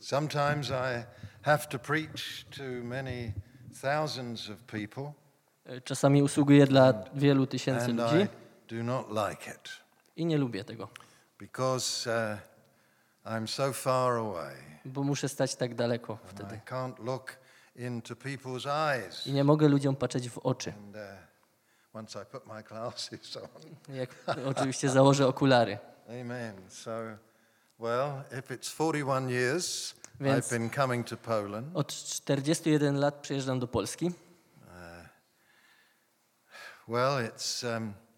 Sometimes I have to preach to many thousands of people. Czasami usługuję dla wielu tysięcy And ludzi I do not like it i nie lubię tego, because I'm so far away. bo muszę stać tak daleko And wtedy. I can't look into people's eyes. I nie mogę ludziom patrzeć w oczy. And once I put my glasses on. Jak oczywiście założę okulary. Amen. So, well, if it's 41 years, Więc I've been coming to Poland. Od 41 lat przyjeżdżam do Polski. Well, it's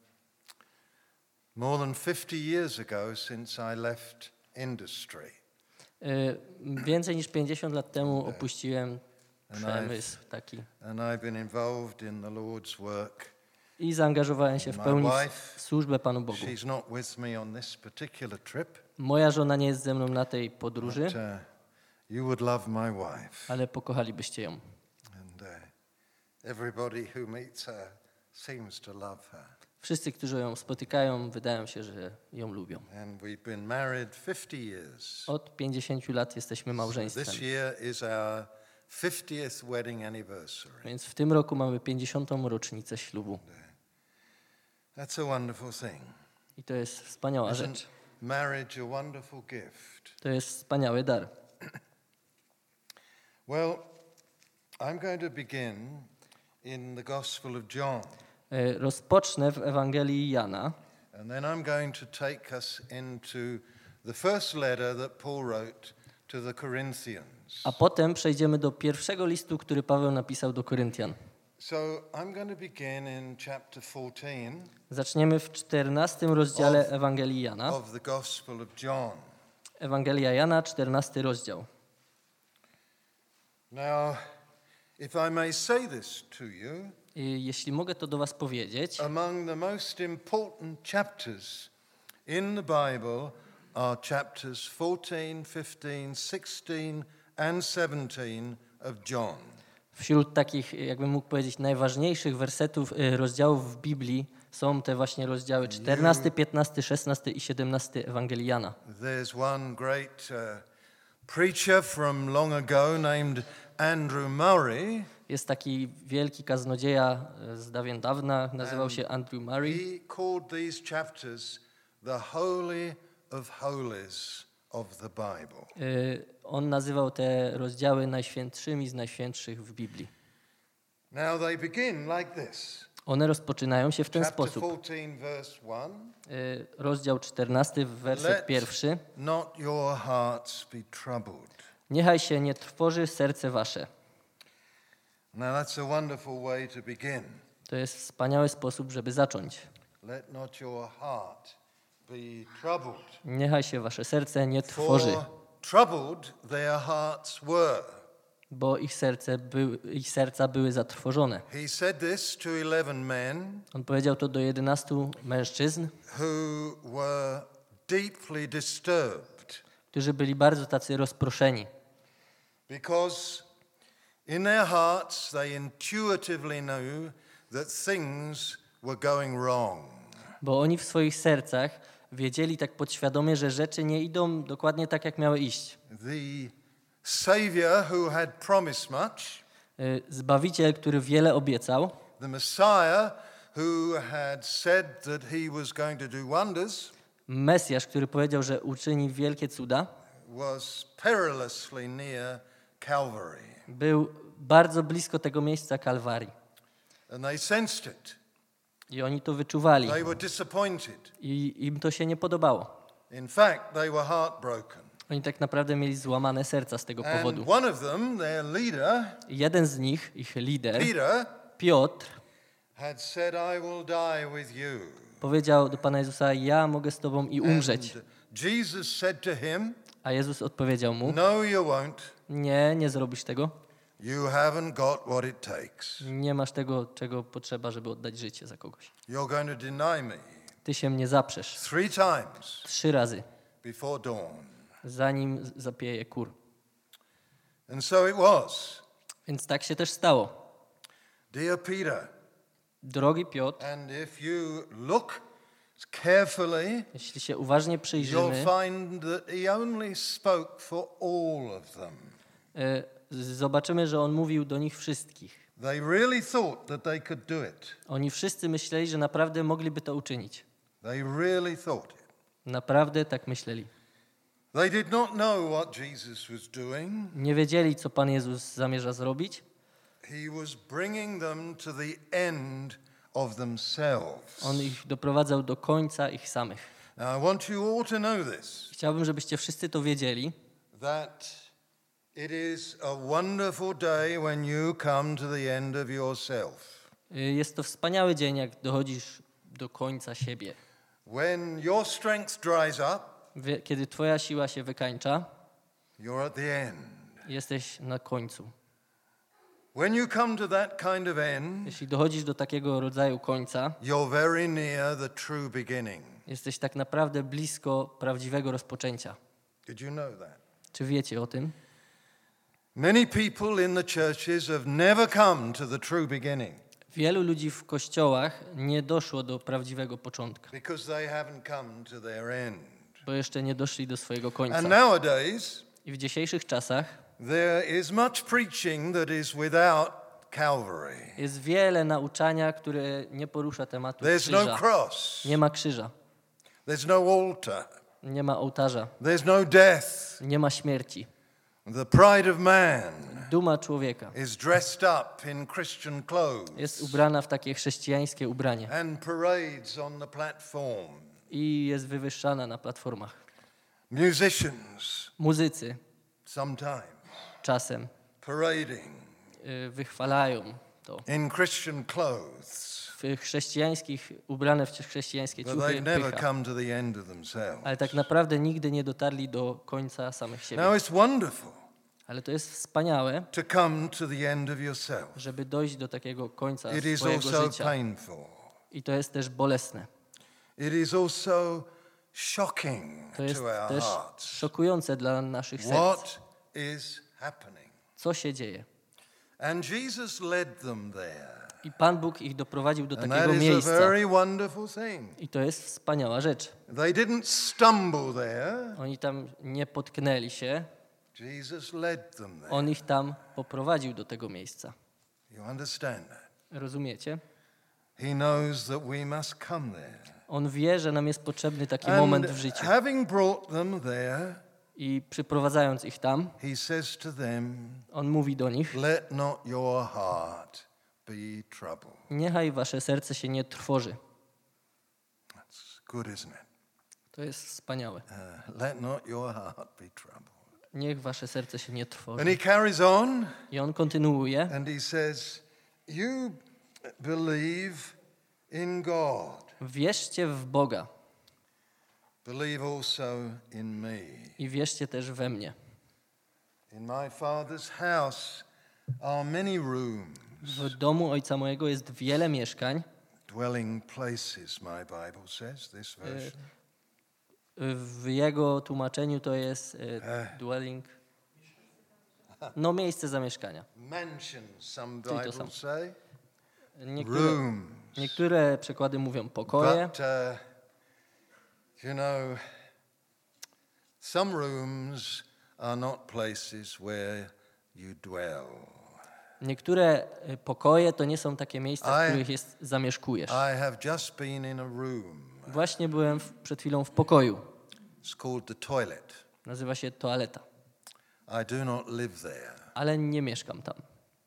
more than 50 years ago since I left industry. Więcej niż 50 lat temu opuściłem przemysł taki And I've been involved in the Lord's work. i zaangażowałem się w pełni w służbę Panu Bogu. She's not with me on this particular trip. Moja żona nie jest ze mną na tej podróży, But, you would love my wife. ale pokochalibyście ją. And everybody who meets her seems to love her. Wszyscy, którzy ją spotykają, wydają się, że ją lubią. And we've been married 50 years. Od 50 lat jesteśmy małżeństwem. This year is our 50th wedding anniversary. Więc w tym roku mamy 50. rocznicę ślubu. That's a wonderful thing. I to jest wspaniała rzecz. Isn't marriage a wonderful gift? To jest wspaniały dar. Well, I'm going to begin in the Gospel of John. Rozpocznę w Ewangelii Jana. And then I'm going to take us into the first letter that Paul wrote to the Corinthians. A potem przejdziemy do pierwszego listu, który Paweł napisał do Koryntian. So I'm going to begin in chapter 14 Zaczniemy w 14 rozdziale Ewangelii Jana. of the Gospel of John. Ewangelia Jana, 14 rozdział. Now, if I may say this to you, I jeśli mogę to do was powiedzieć, among the most important chapters in the Bible are chapters 14, 15, 16 and 17 of John. wśród takich, jakbym mógł powiedzieć, najważniejszych wersetów, rozdziałów w Biblii są te właśnie rozdziały 14, 15, 16 i 17 Ewangelii Jana. There's one great preacher from long ago named Andrew Murray. Jest taki wielki kaznodzieja z dawien dawna, nazywał się Andrew Murray. He called these chapters the Holy of Holies of the Bible. On nazywał te rozdziały najświętszymi z najświętszych w Biblii. Now they begin like this. One rozpoczynają się w ten Chapter sposób. 14, verse 1. Rozdział 14, werset pierwszy. Not your hearts be troubled. Niechaj się nie trwoży serce wasze. Now that's a wonderful way to begin. To jest wspaniały sposób, żeby zacząć. Let not your heart be troubled. Niechaj się wasze serce nie trwoży, For troubled their hearts were. bo ich serca były zatrwożone. He said this to 11 men On powiedział to do 11 mężczyzn, who were deeply disturbed którzy byli bardzo tacy rozproszeni, because in their hearts they intuitively knew that things were going wrong. bo oni w swoich sercach wiedzieli tak podświadomie, że rzeczy nie idą dokładnie tak, jak miały iść. The Savior who had promised much, Zbawiciel, który wiele obiecał, the Messiah who had said that he was going to do wonders, Mesjasz, który powiedział, że uczyni wielkie cuda, was perilously near Calvary. był bardzo blisko tego miejsca Kalwarii. And they sensed it. I oni to wyczuwali. They were disappointed. I im to się nie podobało. In fact, they were heartbroken. Oni tak naprawdę mieli złamane serca z tego powodu. And one of them, their leader, Jeden z nich, ich lider, Peter, Piotr, had said, I will die with you. powiedział do Pana Jezusa, ja mogę z Tobą i umrzeć. And Jesus said to him, A Jezus odpowiedział mu, no, you won't. nie zrobisz tego. You haven't got what it takes. Nie masz tego, czego potrzeba, żeby oddać życie za kogoś. You're going to deny me Ty się mnie zaprzesz 3 times 3 razy, before dawn. zanim zapieje kur. And so it was. Więc tak się też stało. Dear Peter, Drogi Piotr, and if you look carefully, jeśli się uważnie you'll przyjrzymy, find that he only spoke for all of them. zobaczymy, że on mówił do nich wszystkich. They really thought that they could do it. Oni wszyscy myśleli, że naprawdę mogliby to uczynić. They really thought it. Naprawdę tak myśleli. They did not know what Jesus was doing. Nie wiedzieli, co Pan Jezus zamierza zrobić. He was bringing them to the end of themselves. On ich doprowadzał do końca ich samych. Now, I want you all to know this, Chciałbym, żebyście wszyscy to wiedzieli, that it is a wonderful day when you come to the end of yourself. Jest to wspaniały dzień, jak dochodzisz do końca siebie. When your strength dries up, Kiedy twoja siła się wykańcza, you're at the end. jesteś na końcu. When you come to that kind of end, Jeśli dochodzisz do takiego rodzaju końca, you're very near the true beginning. jesteś tak naprawdę blisko prawdziwego rozpoczęcia. Did you know that? Czy wiecie o tym? Many people in the churches have never come to the true beginning Wielu ludzi w kościołach nie doszło do prawdziwego początku, because they haven't come to their end. bo jeszcze nie doszli do swojego końca. And nowadays, I w dzisiejszych czasach there is much preaching that is without Calvary. jest wiele nauczania, które nie porusza tematu There's no krzyża. cross. Nie ma krzyża, There's no altar. nie ma ołtarza, There's no death. nie ma śmierci. The pride of man Duma człowieka is dressed up in Christian jest clothes ubrana w takie chrześcijańskie ubranie and parades on the platform. i jest wywyższana na platformach. Musicians, Muzycy sometimes, czasem parading wychwalają to. in Christian clothes, W chrześcijańskich, ubrane w chrześcijańskie but ciuchy, they've never pycha. come to the end of themselves. Ale tak naprawdę nigdy nie dotarli do końca samych siebie. Now it's wonderful Ale to jest wspaniałe, to come to the end of yourself. żeby dojść do takiego końca It is swojego also życia. painful. I to jest też bolesne. It is also shocking To jest to our też hearts. szokujące dla naszych serc. What is happening? Co się dzieje? And Jesus led them there. I Pan Bóg ich doprowadził do And takiego that is a miejsca. very wonderful thing. I to jest wspaniała rzecz. They didn't stumble there. Oni tam nie potknęli się. Jesus led them there. On ich tam poprowadził do tego miejsca. You understand that? Rozumiecie? He knows that we must come there. On wie, że nam jest potrzebny taki moment w życiu. Having brought them there, I przyprowadzając ich tam, he says to them, on mówi do nich: let not your heart be troubled. niechaj wasze serce się nie trwoży. That's good, isn't it? To jest wspaniałe. Let not your heart be troubled. Niech wasze serce się nie And trwoży. he carries on I on kontynuuje. and he says, you believe in God. Wierzcie w Boga Believe also in me. i wierzcie też we mnie. In my Father's house are many rooms, W domu Ojca mojego jest wiele mieszkań. dwelling places, my Bible says, this version. W jego tłumaczeniu to jest dwelling, no miejsce zamieszkania. Mansions, some Czyli to Bibles samo. say. Niektóre, Rooms. niektóre przekłady mówią pokoje, But, you know, some rooms are not places where you dwell. niektóre pokoje to nie są takie miejsca, w I- których zamieszkujesz. I have just been in a room. Właśnie byłem przed chwilą w pokoju. It's called the toilet. Nazywa się toaleta, I do not live there. ale nie mieszkam tam.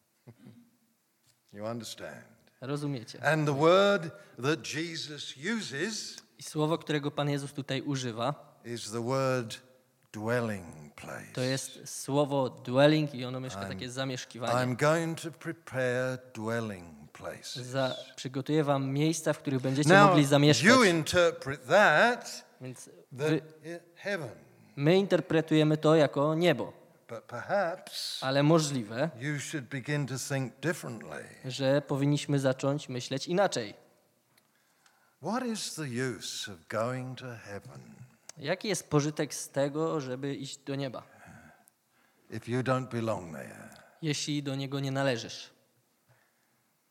You understand? Rozumiecie? And the word that Jesus uses I słowo, którego Pan Jezus tutaj używa, is the word dwelling place. to jest słowo dwelling i ono mieszka takie zamieszkiwanie. I'm going to prepare dwelling places. Przygotuję wam miejsca, w których będziecie Now, mogli zamieszkać. you interpret that Więc heaven, my interpretujemy to jako niebo, but perhaps ale możliwe, you should begin to think differently. że powinniśmy zacząć myśleć inaczej. What is the use of going to heaven Jaki jest pożytek z tego, żeby iść do nieba, if you don't belong there? jeśli do niego nie należysz?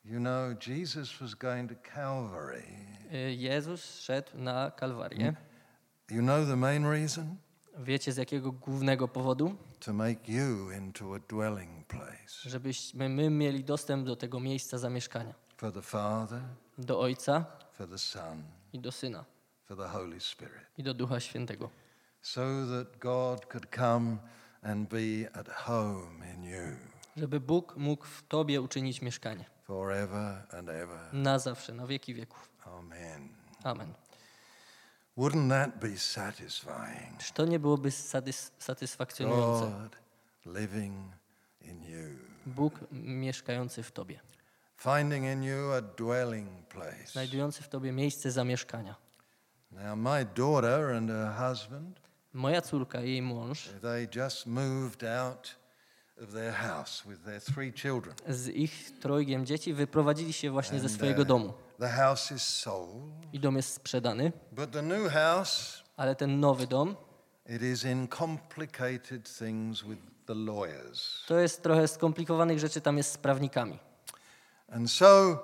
You know, Jesus was going to Calvary. Jezus szedł na Kalwarię. You know the main reason? Wiecie z jakiego głównego powodu? To make you into a dwelling place. Żebyśmy my mieli dostęp do tego miejsca zamieszkania. For the Father, Do Ojca for the Son, i do Syna for the Holy Spirit. i do Ducha Świętego. So that God could come and be at home in you. Żeby Bóg mógł w Tobie uczynić mieszkanie. Forever and ever. Na zawsze, na wieki wieków. Amen. Amen. Wouldn't that be satisfying? Czy to nie byłoby satysfakcjonujące? God living in you. Bóg mieszkający w Tobie. Finding in you a dwelling place. Znajdujący w Tobie miejsce zamieszkania. Now my daughter and her husband, Moja córka i jej mąż they just moved out of their house with their 3 children. z ich 3 dzieci wyprowadzili się właśnie ze swojego domu. The house is sold, I dom jest sprzedany, but the new house, ale ten nowy dom it is in complicated things with the lawyers. to jest trochę skomplikowanych rzeczy tam jest z prawnikami. And so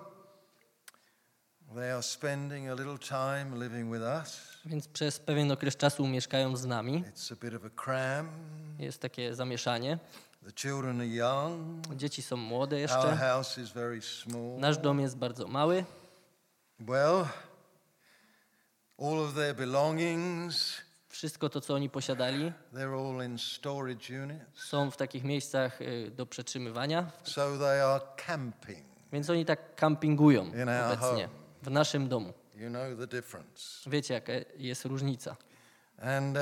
they are spending a little time living with us. Więc przez pewien okres czasu mieszkają z nami. It's a bit of a cram. Jest takie zamieszanie. The children are young. Dzieci są młode Our jeszcze. house is very small. Nasz dom jest bardzo mały. Well, all of their belongings, Wszystko to, co oni posiadali, they're all in storage units. są w takich miejscach do przetrzymywania. So they are camping. Więc oni tak kampingują In our obecnie home. w naszym domu. You know the difference. Wiecie, jaka jest różnica. And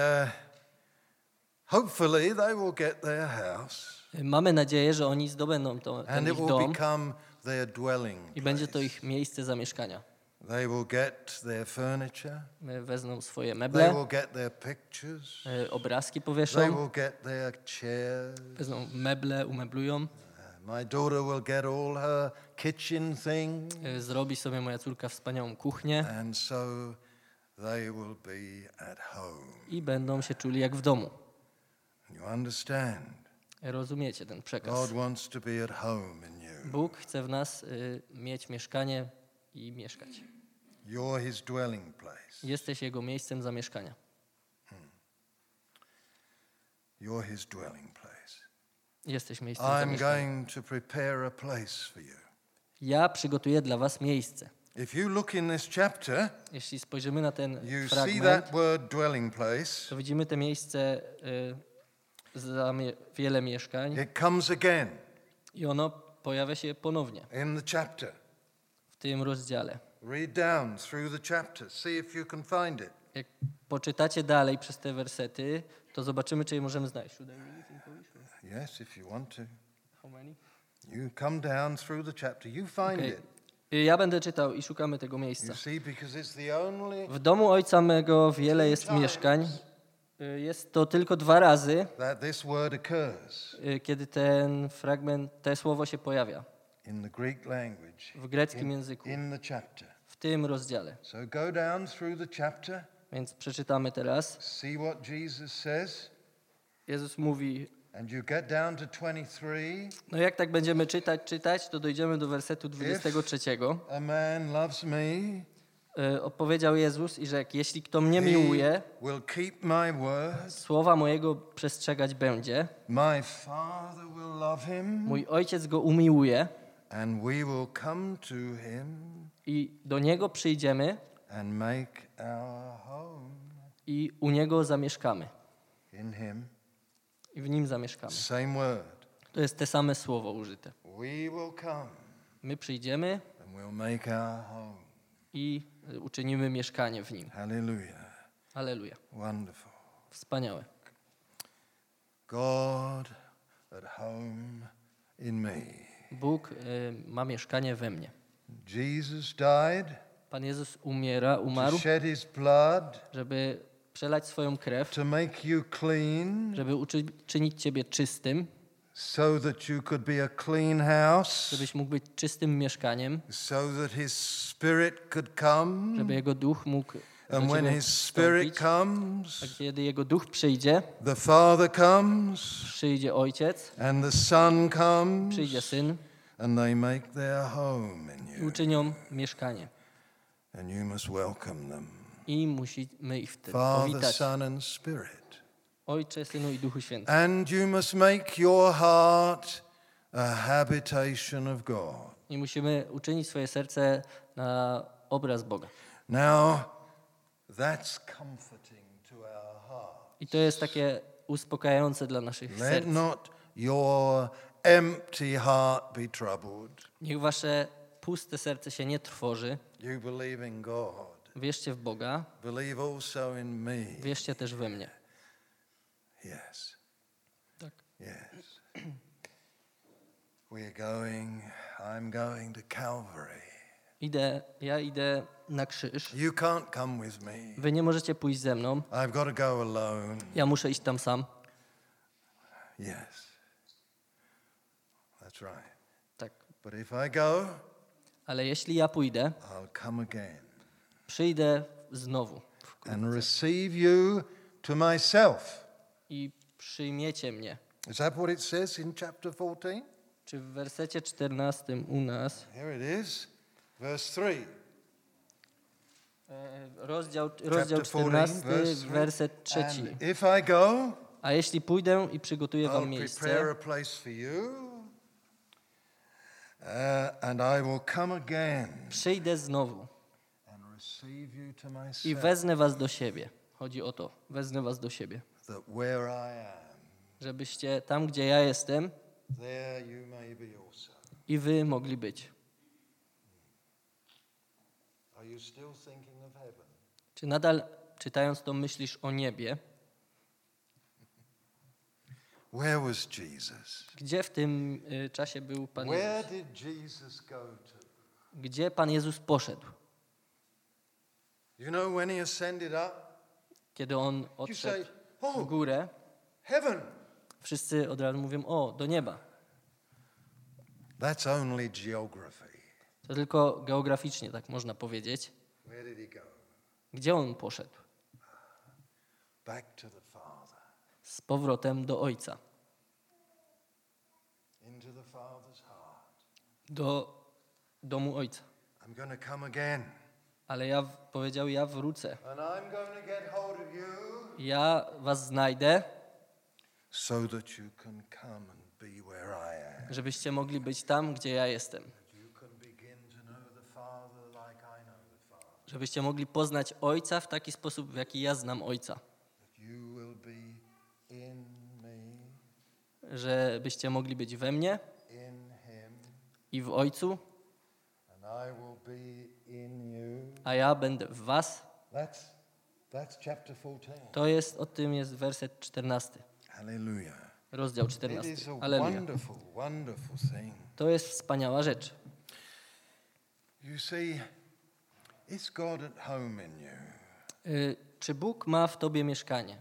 hopefully they will get their house Mamy nadzieję, że oni zdobędą ten and it ich will dom become their dwelling i będzie to place. ich miejsce zamieszkania. They will get their furniture. Wezmą swoje They meble, will get their pictures. obrazki They powieszą, will get their chairs. wezmą meble, umeblują. My daughter will get all her kitchen things. Zrobi sobie moja córka wspaniałą kuchnię And so they will be at home. i będą się czuli jak w domu. You understand? Rozumiecie ten God przekaz? wants to be at home in you. Bóg chce w nas mieć mieszkanie i mieszkać. You're his dwelling place. Jesteś Jego miejscem zamieszkania. You're his dwelling place. Jesteś miejscem I'm zamieszkania. going to prepare a place for you. Ja przygotuję dla was miejsce. If you look in this chapter, Jeśli spojrzymy na ten you see fragment, that word dwelling place. to widzimy te miejsce wiele mieszkań It comes again i ono pojawia się ponownie in the chapter. w tym rozdziale. Read down through the chapter. See if you can find it. Jak poczytacie dalej przez te wersety, to zobaczymy, czy je możemy znaleźć. Should I read it in Polish? Yes, if you want to. How many? You come down through the chapter. You find Okay. it. Ja będę czytał i szukamy tego You miejsca. see, because it's the only W domu ojca mego wiele jest mieszkań. Jest to tylko 2 razy, that this word occurs kiedy ten fragment, to słowo się pojawia in the Greek language. w greckim języku, In the chapter. w tym rozdziale. So go down through the chapter. Więc przeczytamy teraz. See what Jesus says. Jezus mówi, And you get down to 23. no jak tak będziemy czytać, to dojdziemy do wersetu 23. A man loves me, Odpowiedział Jezus, i rzekł, jeśli kto mnie miłuje, he will keep my word. słowa mojego przestrzegać będzie, My Father will love him, mój Ojciec go umiłuje and we will come to him i do Niego przyjdziemy and make our home i u Niego zamieszkamy. in him. I w Nim zamieszkamy. Same word. To jest te same słowo użyte. We will come My przyjdziemy and we'll make our home. i uczynimy mieszkanie w Nim. Hallelujah. Alleluja. Wonderful. Wspaniałe. God at home in me. Bóg ma mieszkanie we mnie. Jesus died Pan Jezus to umarł, shed his blood żeby przelać swoją krew, to make you clean żeby uczynić Ciebie czystym, so that you could be a clean house, żebyś mógł być czystym mieszkaniem, so that his spirit could come. żeby Jego Duch mógł do And when Ciebie his spirit wstąpić. comes, A kiedy Jego Duch przyjdzie, the Father comes przyjdzie Ojciec, and the Son comes przyjdzie Syn, and they make their home in i you. uczynią mieszkanie. And you must welcome them. I musimy ich wtedy Father, powitać. Son, and Spirit. Ojcze, Synu i Duchu Świętym. And you must make your heart a habitation of God. I musimy uczynić swoje serce na obraz Boga. Now, that's comforting to our heart. I to jest takie uspokajające dla naszych Let serc. not your empty heart be troubled. Niech wasze puste serce się nie trwoży. You believe in God. Wierzcie w Boga, Believe also in me. wierzcie też we mnie. Yes. Tak. Yes. I'm going to Calvary. Ja idę na krzyż. You can't come with me. Wy nie możecie pójść ze mną. I've got to go alone. Ja muszę iść tam sam. Yes. That's right. Tak. But if I go, Ale jeśli ja pójdę, I'll come again przyjdę znowu and receive you to myself. i przyjmiecie mnie. Is that what it says in chapter 14? Czy w wersecie 14 u nas, Here it is, verse 3. rozdział Chapter 14, 14, werset 3. And if I go, A jeśli pójdę i przygotuję wam I'll miejsce, prepare a place for you, and I will come again przyjdę znowu and receive you to i myself, wezmę was do siebie. Chodzi o to, wezmę was do siebie. that where I am, Żebyście tam, gdzie ja jestem, there you may be also. i wy mogli być. Are you still thinking of heaven? Czy nadal, czytając to, myślisz o niebie? Where was Jesus? Gdzie w tym czasie był Pan Where Jezus? did Jesus go to? Gdzie Pan Jezus poszedł? You know when he ascended up? Kiedy On You say, odszedł w oh, górę, heaven. wszyscy od razu mówią, o, do nieba. That's only geography. To tylko geograficznie tak można powiedzieć. Where did he go? Gdzie On poszedł? Back to the Father. Z powrotem do Ojca. Into the Father's heart. Do domu Ojca. I'm going to come again. Ale powiedział, ja wrócę. And I'm going to get hold of you Ja was znajdę, so that you can come and be where I am. żebyście mogli być tam, gdzie ja jestem. That you can begin to know the Father like I know the Father. Żebyście mogli poznać Ojca w taki sposób, w jaki ja znam Ojca. That you will be in me, Żebyście mogli być we mnie in him, i w Ojcu, and I will be in you. a ja będę w was. That's chapter 14. O tym jest werset 14. Hallelujah. Rozdział It 14. is a Alleluja. wonderful, wonderful thing. To jest wspaniała rzecz. You see, is God at home in you? Czy Bóg ma w tobie mieszkanie?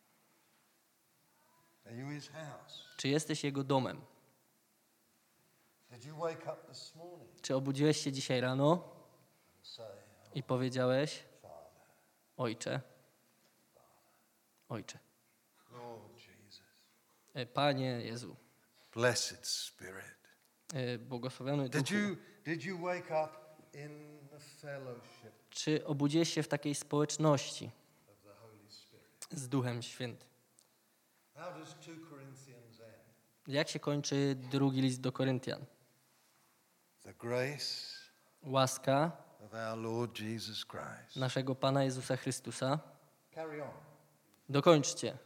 Are you his house? Czy jesteś Jego domem? Did you wake up this morning Czy obudziłeś się dzisiaj rano and say, i powiedziałeś, Father, Ojcze, Ojcze, Lord Jesus, Panie Jezu, blessed Spirit? błogosławiony Duchu, Did you wake up in the fellowship czy obudziłeś się w takiej społeczności of the Holy Spirit? z Duchem Świętym? How does 2 Corinthians end? Jak się kończy drugi list do Koryntian? The grace Łaska of our Lord Jesus Christ. naszego Pana Jezusa Chrystusa. Carry on. Dokończcie.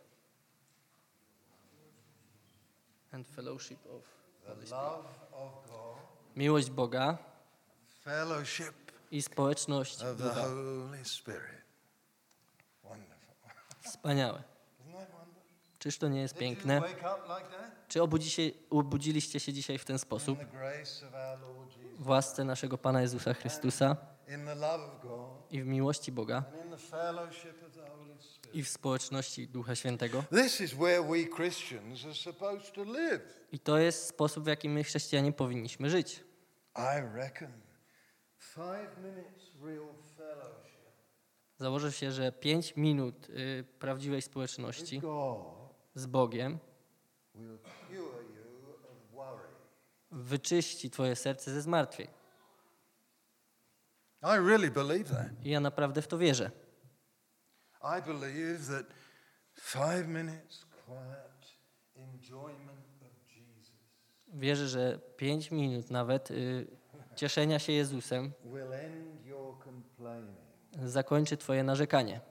And fellowship of The love of God, miłość Boga fellowship i społeczność of the Ducha. Holy Spirit. Wonderful. Wspaniałe. Isn't that wonderful? Czyż to nie jest Did you piękne? wake up like that? Czy obudziliście się dzisiaj w ten sposób? In the grace of our Lord Jesus. W łasce naszego Pana Jezusa Chrystusa In the love of God i w miłości Boga and in the fellowship of the Holy Spirit. i w społeczności Ducha Świętego. This is where we Christians are supposed to live. I to jest sposób, w jaki my chrześcijanie powinniśmy żyć. I reckon 5 minutes real fellowship Założę się, że 5 minut prawdziwej with społeczności God z Bogiem will cure you of worry. wyczyści twoje serce ze zmartwień. I really believe that. I ja naprawdę w to wierzę. I believe that 5 minutes quiet enjoyment of Jesus Wierzę, że 5 minut nawet cieszenia się Jezusem will end your complaining. zakończy twoje narzekanie.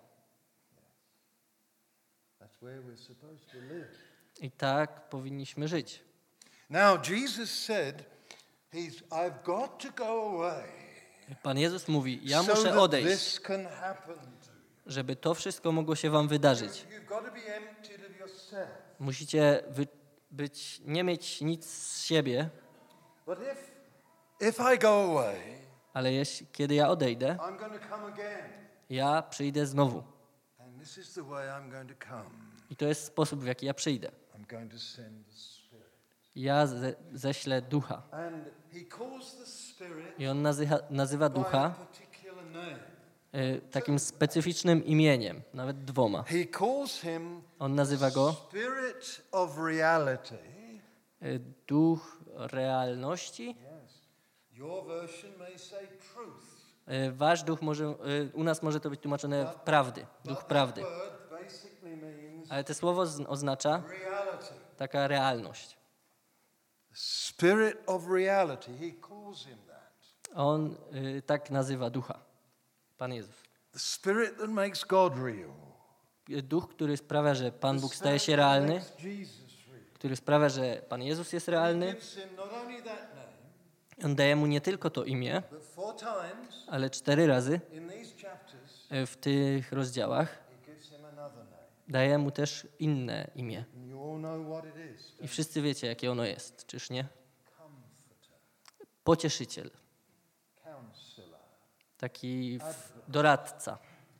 That's where we're supposed to live. I tak powinniśmy żyć. Now Jesus said, I've got to go away. Pan Jezus mówi, ja so muszę that odejść, this can happen to you. żeby to wszystko mogło się wam wydarzyć. You've got to be emptied of yourself. Musicie nie mieć nic z siebie, But if I go away, ale kiedy ja odejdę, I'm going to come again. ja przyjdę znowu. And this is the way I'm going to come. I to jest sposób, w jaki ja przyjdę. I'm going to send the Spirit. Ja ześlę Ducha. And he calls the Spirit I on nazywa by a Ducha particular name. takim specyficznym imieniem, nawet 2. He calls him On nazywa go Spirit of Reality. Duch realności. Yes. Your version may say truth. Wasz duch u nas może to być tłumaczone prawdy, duch prawdy. That word basically means Ale to słowo oznacza reality. taka realność. Spirit of reality. He calls him that. On tak nazywa Ducha, Pan Jezus. The Spirit that makes God real. Duch, który sprawia, że Pan The Bóg staje się Spirit that realny, makes Jesus real. który sprawia, że Pan Jezus jest realny. He gives him not only that name, On daje mu nie tylko to imię, but 4 times ale 4 razy in these chapters w tych rozdziałach he gives him another name. daje mu też inne imię. And you all know what it is. I wszyscy wiecie, jakie ono jest, czyż nie? Comforter, Pocieszyciel, counselor, taki doradca,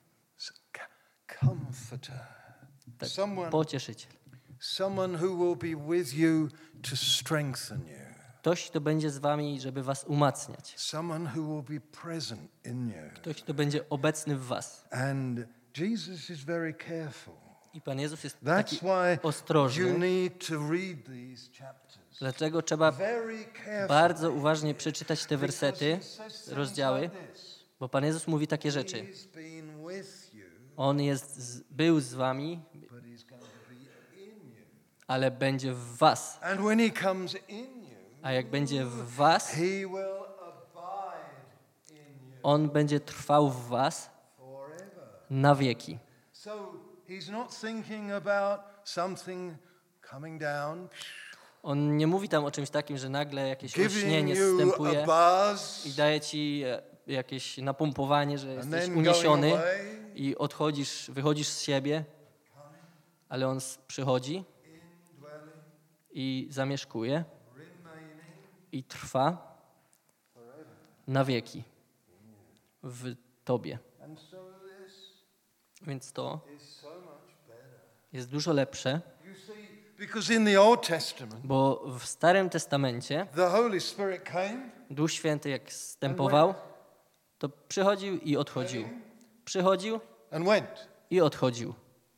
comforter. tak, Someone who will be with you to strengthen you. Ktoś, kto będzie z wami, żeby was umacniać. Someone who will be present in you. Ktoś, kto będzie obecny w was. And Jesus is very careful. I Pan Jezus jest That's taki why you ostrożny. need to read these chapters. Dlaczego trzeba Very carefully. bardzo uważnie przeczytać te wersety, Because he says things rozdziały, like this. bo Pan Jezus mówi takie rzeczy. He's been with you, On był z wami, but he's going to be in you. ale będzie w was. And when he comes in you, A jak będzie w was, he will abide in you On będzie trwał w was forever. na wieki. So he's not thinking about something coming down, On nie mówi tam o czymś takim, że nagle jakieś giving olśnienie you zstępuje a buzz, i daje ci jakieś napompowanie, że and jesteś then uniesiony going away, i wychodzisz z siebie, ale On przychodzi indwelling, i zamieszkuje remaining i trwa forever. na wieki w tobie. And so this Więc to is so much better. jest dużo lepsze, You see, because in the Old Testament, bo w Starym Testamencie the Holy Spirit came, Duch Święty jak zstępował, to przychodził i odchodził. Przychodził and went. i odchodził.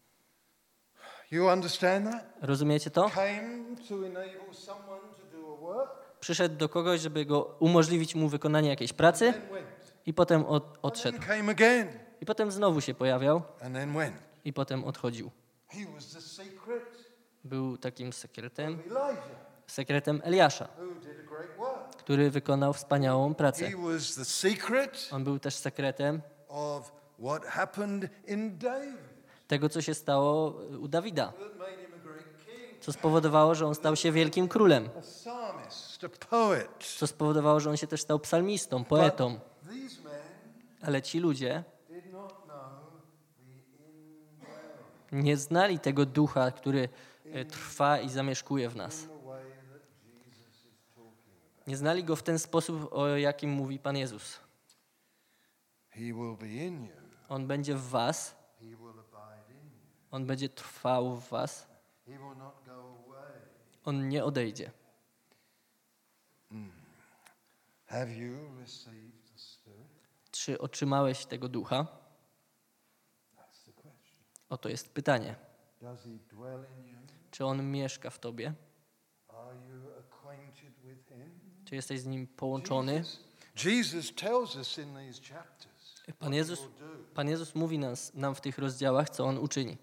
You understand that? Rozumiecie to? Came to enable someone to do a work, Przyszedł do kogoś, żeby go umożliwić mu wykonanie jakiejś pracy then went. i potem And odszedł. then came again, I potem znowu się pojawiał and then went. i potem odchodził. He was the secret Był takim of Elijah, sekretem Eliasza, who did a great work. który wykonał wspaniałą pracę. He was the secret On był też sekretem of what happened in David, tego, co się stało u Dawida, that made him a great king, co spowodowało, że on stał się wielkim królem, a psalmist, a poet. co spowodowało, że on się też stał psalmistą, poetą. These men Ale ci ludzie did not know the indwelling nie znali tego ducha, który trwa i zamieszkuje w nas. in the way that Jesus is talking about. Nie znali go w ten sposób, o jakim mówi Pan Jezus. He will be in you. On będzie w was, He will abide in you. on będzie trwał w was, He will not go away. on nie odejdzie. Have you received the Spirit? Czy otrzymałeś tego ducha? That's the question. Oto jest pytanie. Does he dwell in you? Czy on mieszka w tobie? Are you acquainted with him? Czy jesteś z Nim połączony? Jesus tells us in these chapters Pan Jezus mówi nam w tych rozdziałach, co On uczyni.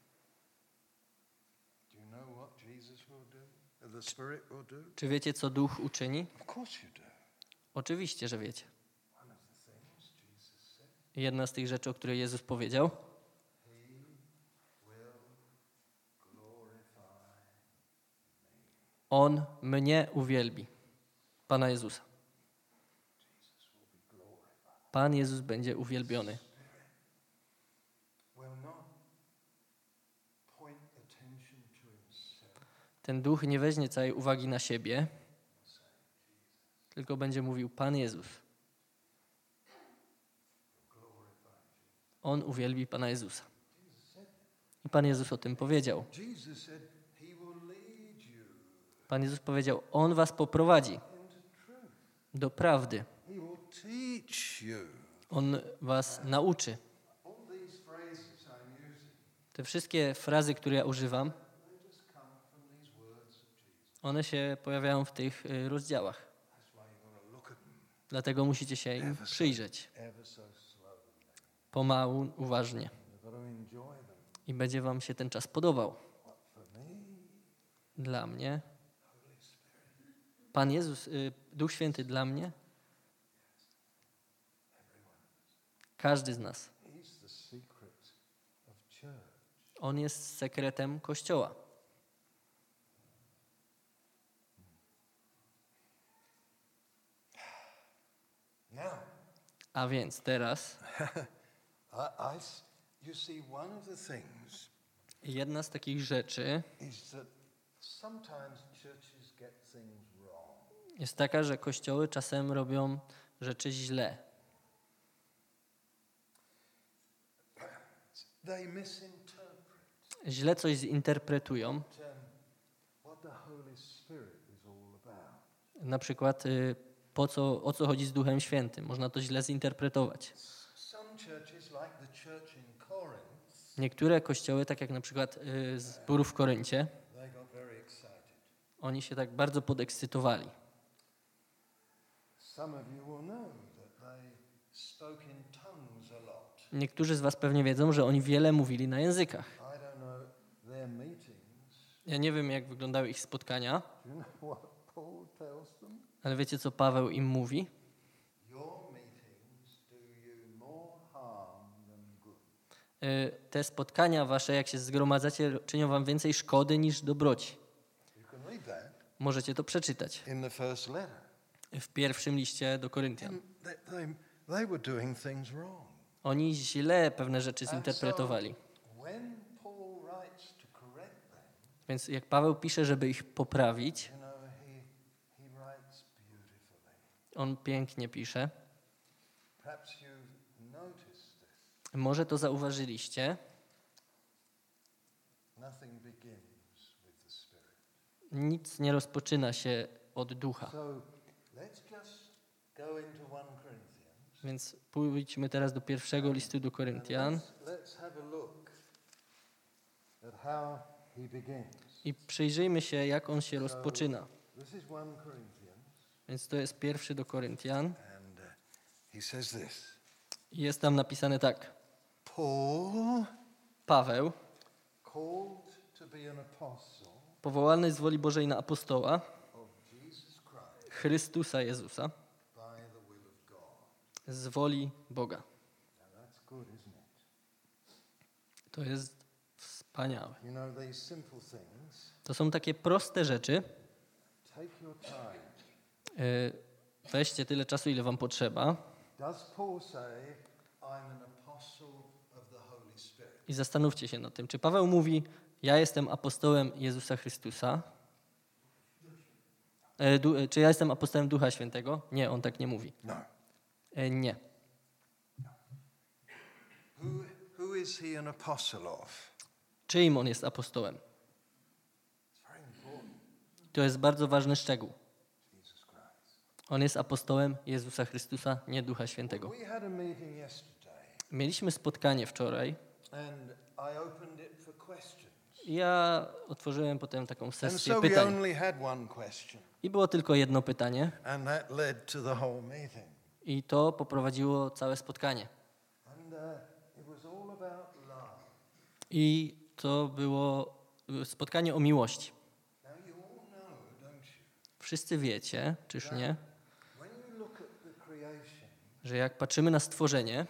Do you know what Jesus will do? The Spirit will do? Czy wiecie, co Duch uczyni? Of course you do. Oczywiście, że wiecie. One of the things Jesus said, Jedna z tych rzeczy, o której Jezus powiedział, He will glorify. On mnie uwielbi. Pana Jezusa. Jesus will be glorified. Pan Jezus będzie uwielbiony. Will not point attention to himself. Ten Duch nie weźmie całej uwagi na siebie, tylko będzie mówił Pan Jezus. On uwielbi Pana Jezusa. I Pan Jezus o tym powiedział. Jesus said he will lead you Pan Jezus powiedział, On was poprowadzi into truth. do prawdy. He will teach you. On was nauczy. All these phrases I'm using, Te wszystkie frazy, które ja używam, they just come from these words of Jesus. one się pojawiają w tych rozdziałach. That's why you've got to look at them Dlatego musicie się im przyjrzeć. ever so slowly. Pomału, uważnie. You've got to enjoy them. I będzie wam się ten czas podobał. What for me? Dla mnie, Holy Spirit. Pan Jezus, Duch Święty dla mnie, każdy z nas. He's the secret of church. On jest sekretem Kościoła. Now, A więc teraz you see, one of the things jedna z takich rzeczy is that sometimes churches get things wrong. jest taka, że kościoły czasem robią rzeczy źle. They misinterpret Źle coś zinterpretują. what the Holy Spirit is all about. Na przykład o co chodzi z Duchem Świętym. Można to źle zinterpretować. Some churches, like the church in Corinth, Niektóre kościoły, tak jak na przykład zbór w Koryncie, they got very excited. oni się tak bardzo podekscytowali. Some of you will know that they spoke in tongues a lot. Niektórzy z was pewnie wiedzą, że oni wiele mówili na językach. I don't know their meetings. Ja nie wiem, jak wyglądały ich spotkania, Do you know what Paul tells them? ale wiecie, co Paweł im mówi? Your meetings do you more harm than good. Te spotkania wasze, jak się zgromadzacie, czynią wam więcej szkody niż dobroci. You can read that Możecie to przeczytać in the first letter. w pierwszym liście do Koryntian. They were doing things wrong. Oni źle pewne rzeczy zinterpretowali. When Paul writes to correct them, Więc jak Paweł pisze, żeby ich poprawić, you know, he writes beautifully. on pięknie pisze. Perhaps you've noticed this. Może to zauważyliście. Nothing begins with the Spirit. Nic nie rozpoczyna się od ducha. So let's just go into 1 Corinthians. Więc pójdźmy teraz do pierwszego listu do Koryntian Let's have a look at how he begins. i przyjrzyjmy się, jak on się rozpoczyna. This is 1 Corinthians, Więc to jest pierwszy do Koryntian. and he says this. I jest tam napisane tak. Paul, Paweł, called to be an apostle powołany z woli Bożej na apostoła, of Jesus Christ Chrystusa Jezusa, by the will of God. z woli Boga. Now that's good, isn't it? To jest wspaniałe. You know, these simple things, To są takie proste rzeczy. take your time. Weźcie tyle czasu, ile wam potrzeba Does Paul say, I'm an apostle of the Holy Spirit? i zastanówcie się nad tym. Czy Paweł mówi, ja jestem apostołem Jezusa Chrystusa? Czy ja jestem apostołem Ducha Świętego? Nie, on tak nie mówi. No. Nie. Who is he an apostle of? Czyim on jest apostołem? It's very important. To jest bardzo ważny szczegół. Jesus Christ. On jest apostołem Jezusa Chrystusa, nie Ducha Świętego. We had a meeting yesterday, Mieliśmy spotkanie wczoraj and I opened it for questions. Ja otworzyłem potem taką And sesję so we pytań. only had one question, I było tylko jedno pytanie and that led to the whole meeting. i to poprowadziło całe spotkanie. And it was all about love. I to było spotkanie o miłości. Now you all know, don't you, Wszyscy wiecie, czyż nie, when you look at the creation, że jak patrzymy na stworzenie,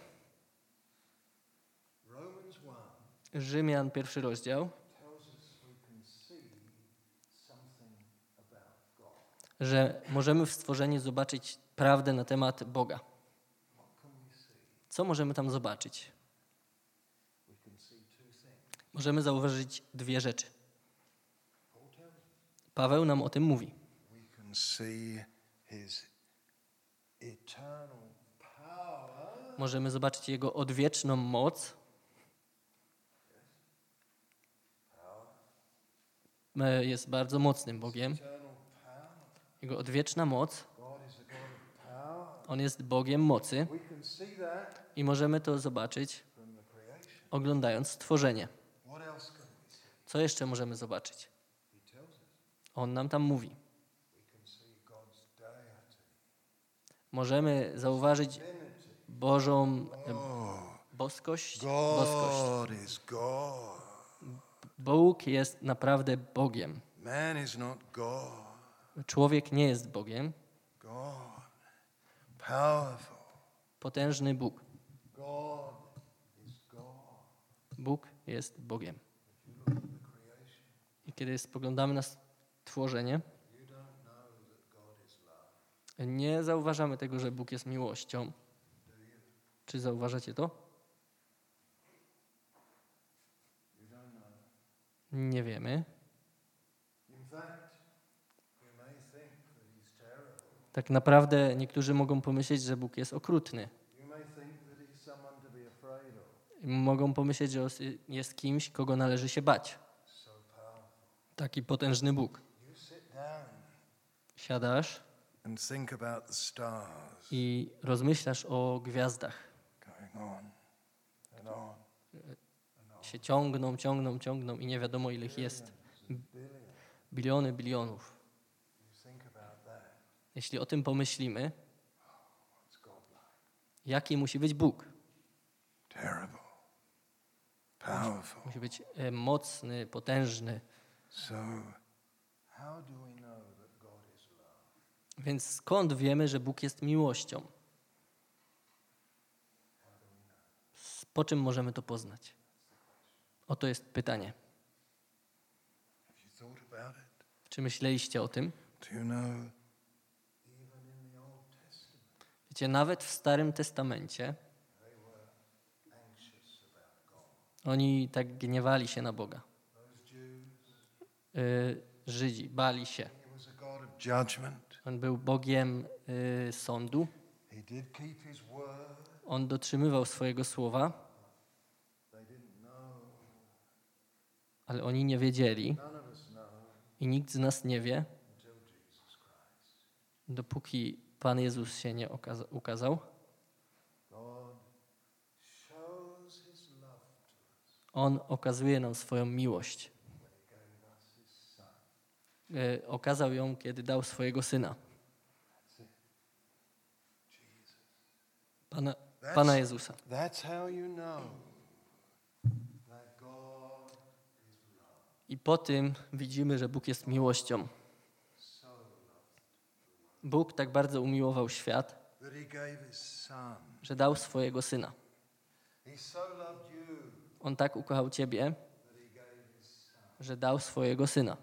Romans 1 Rzymian 1 rozdział, tells us we can see something about God. że możemy w stworzeniu zobaczyć prawdę na temat Boga. What can we see? Co możemy tam zobaczyć? We can see two things. Możemy zauważyć dwie rzeczy. Paul tells us Paweł nam o tym mówi. we can see his eternal power. Możemy zobaczyć Jego odwieczną moc. Jest bardzo mocnym Bogiem. Eternal power. Jego odwieczna moc. God is a God of power. On jest Bogiem mocy We can see that i możemy to zobaczyć from the creation. oglądając stworzenie. What else can we see? Co jeszcze możemy zobaczyć? He tells us On nam tam mówi. we can see God's deity. Możemy zauważyć Divinity. Bożą Oh, boskość. Boskość. God is God. Bóg jest naprawdę Bogiem. Man is not God. Człowiek nie jest Bogiem. God. Powerful. Potężny Bóg. God is God. Bóg jest Bogiem. If you look at the creation, I kiedy spoglądamy na stworzenie, you don't know that God is love. nie zauważamy tego, że Bóg jest miłością. Do you? Czy zauważacie to? You don't know. Nie wiemy. In fact, you may think that he's terrible. Tak naprawdę niektórzy mogą pomyśleć, że Bóg jest okrutny. You may think that he's someone to be afraid of. Mogą pomyśleć, że jest kimś, kogo należy się bać. So powerful. Taki potężny Bóg. You sit down Siadasz and think about the stars i rozmyślasz o gwiazdach. going on and on. Się ciągną i nie wiadomo ile ich jest. Billions. Biliony bilionów. You think about that. Jeśli o tym pomyślimy, What's God like? jaki musi być Bóg? Terrible. Powerful. Musi być mocny, potężny. So, how do we know that God is love? Więc skąd wiemy, że Bóg jest miłością? Po czym możemy to poznać? Oto jest pytanie. Have you thought about it? Czy myśleliście o tym? Do you know? Even in the Old Testament, Wiecie, nawet w Starym Testamencie they were anxious about God. oni tak gniewali się na Boga. Those Jews, Żydzi bali się. he was a God of judgment. On był Bogiem sądu. He did keep his word. On dotrzymywał swojego słowa, They didn't know. ale oni nie wiedzieli None of us know i nikt z nas nie wie, until Jesus Christ. dopóki Pan Jezus się nie ukazał. God shows his love to us On okazuje nam swoją miłość. when he gave us his son. Okazał ją, kiedy dał swojego Syna, That's it. Jesus. Pana Jezusa. That's how you know that God is love. I po tym widzimy, że Bóg jest miłością. So loved Bóg tak bardzo umiłował świat, that he gave his son. że dał swojego Syna. He so loved you On tak ukochał Ciebie, that he gave his son. że dał swojego Syna.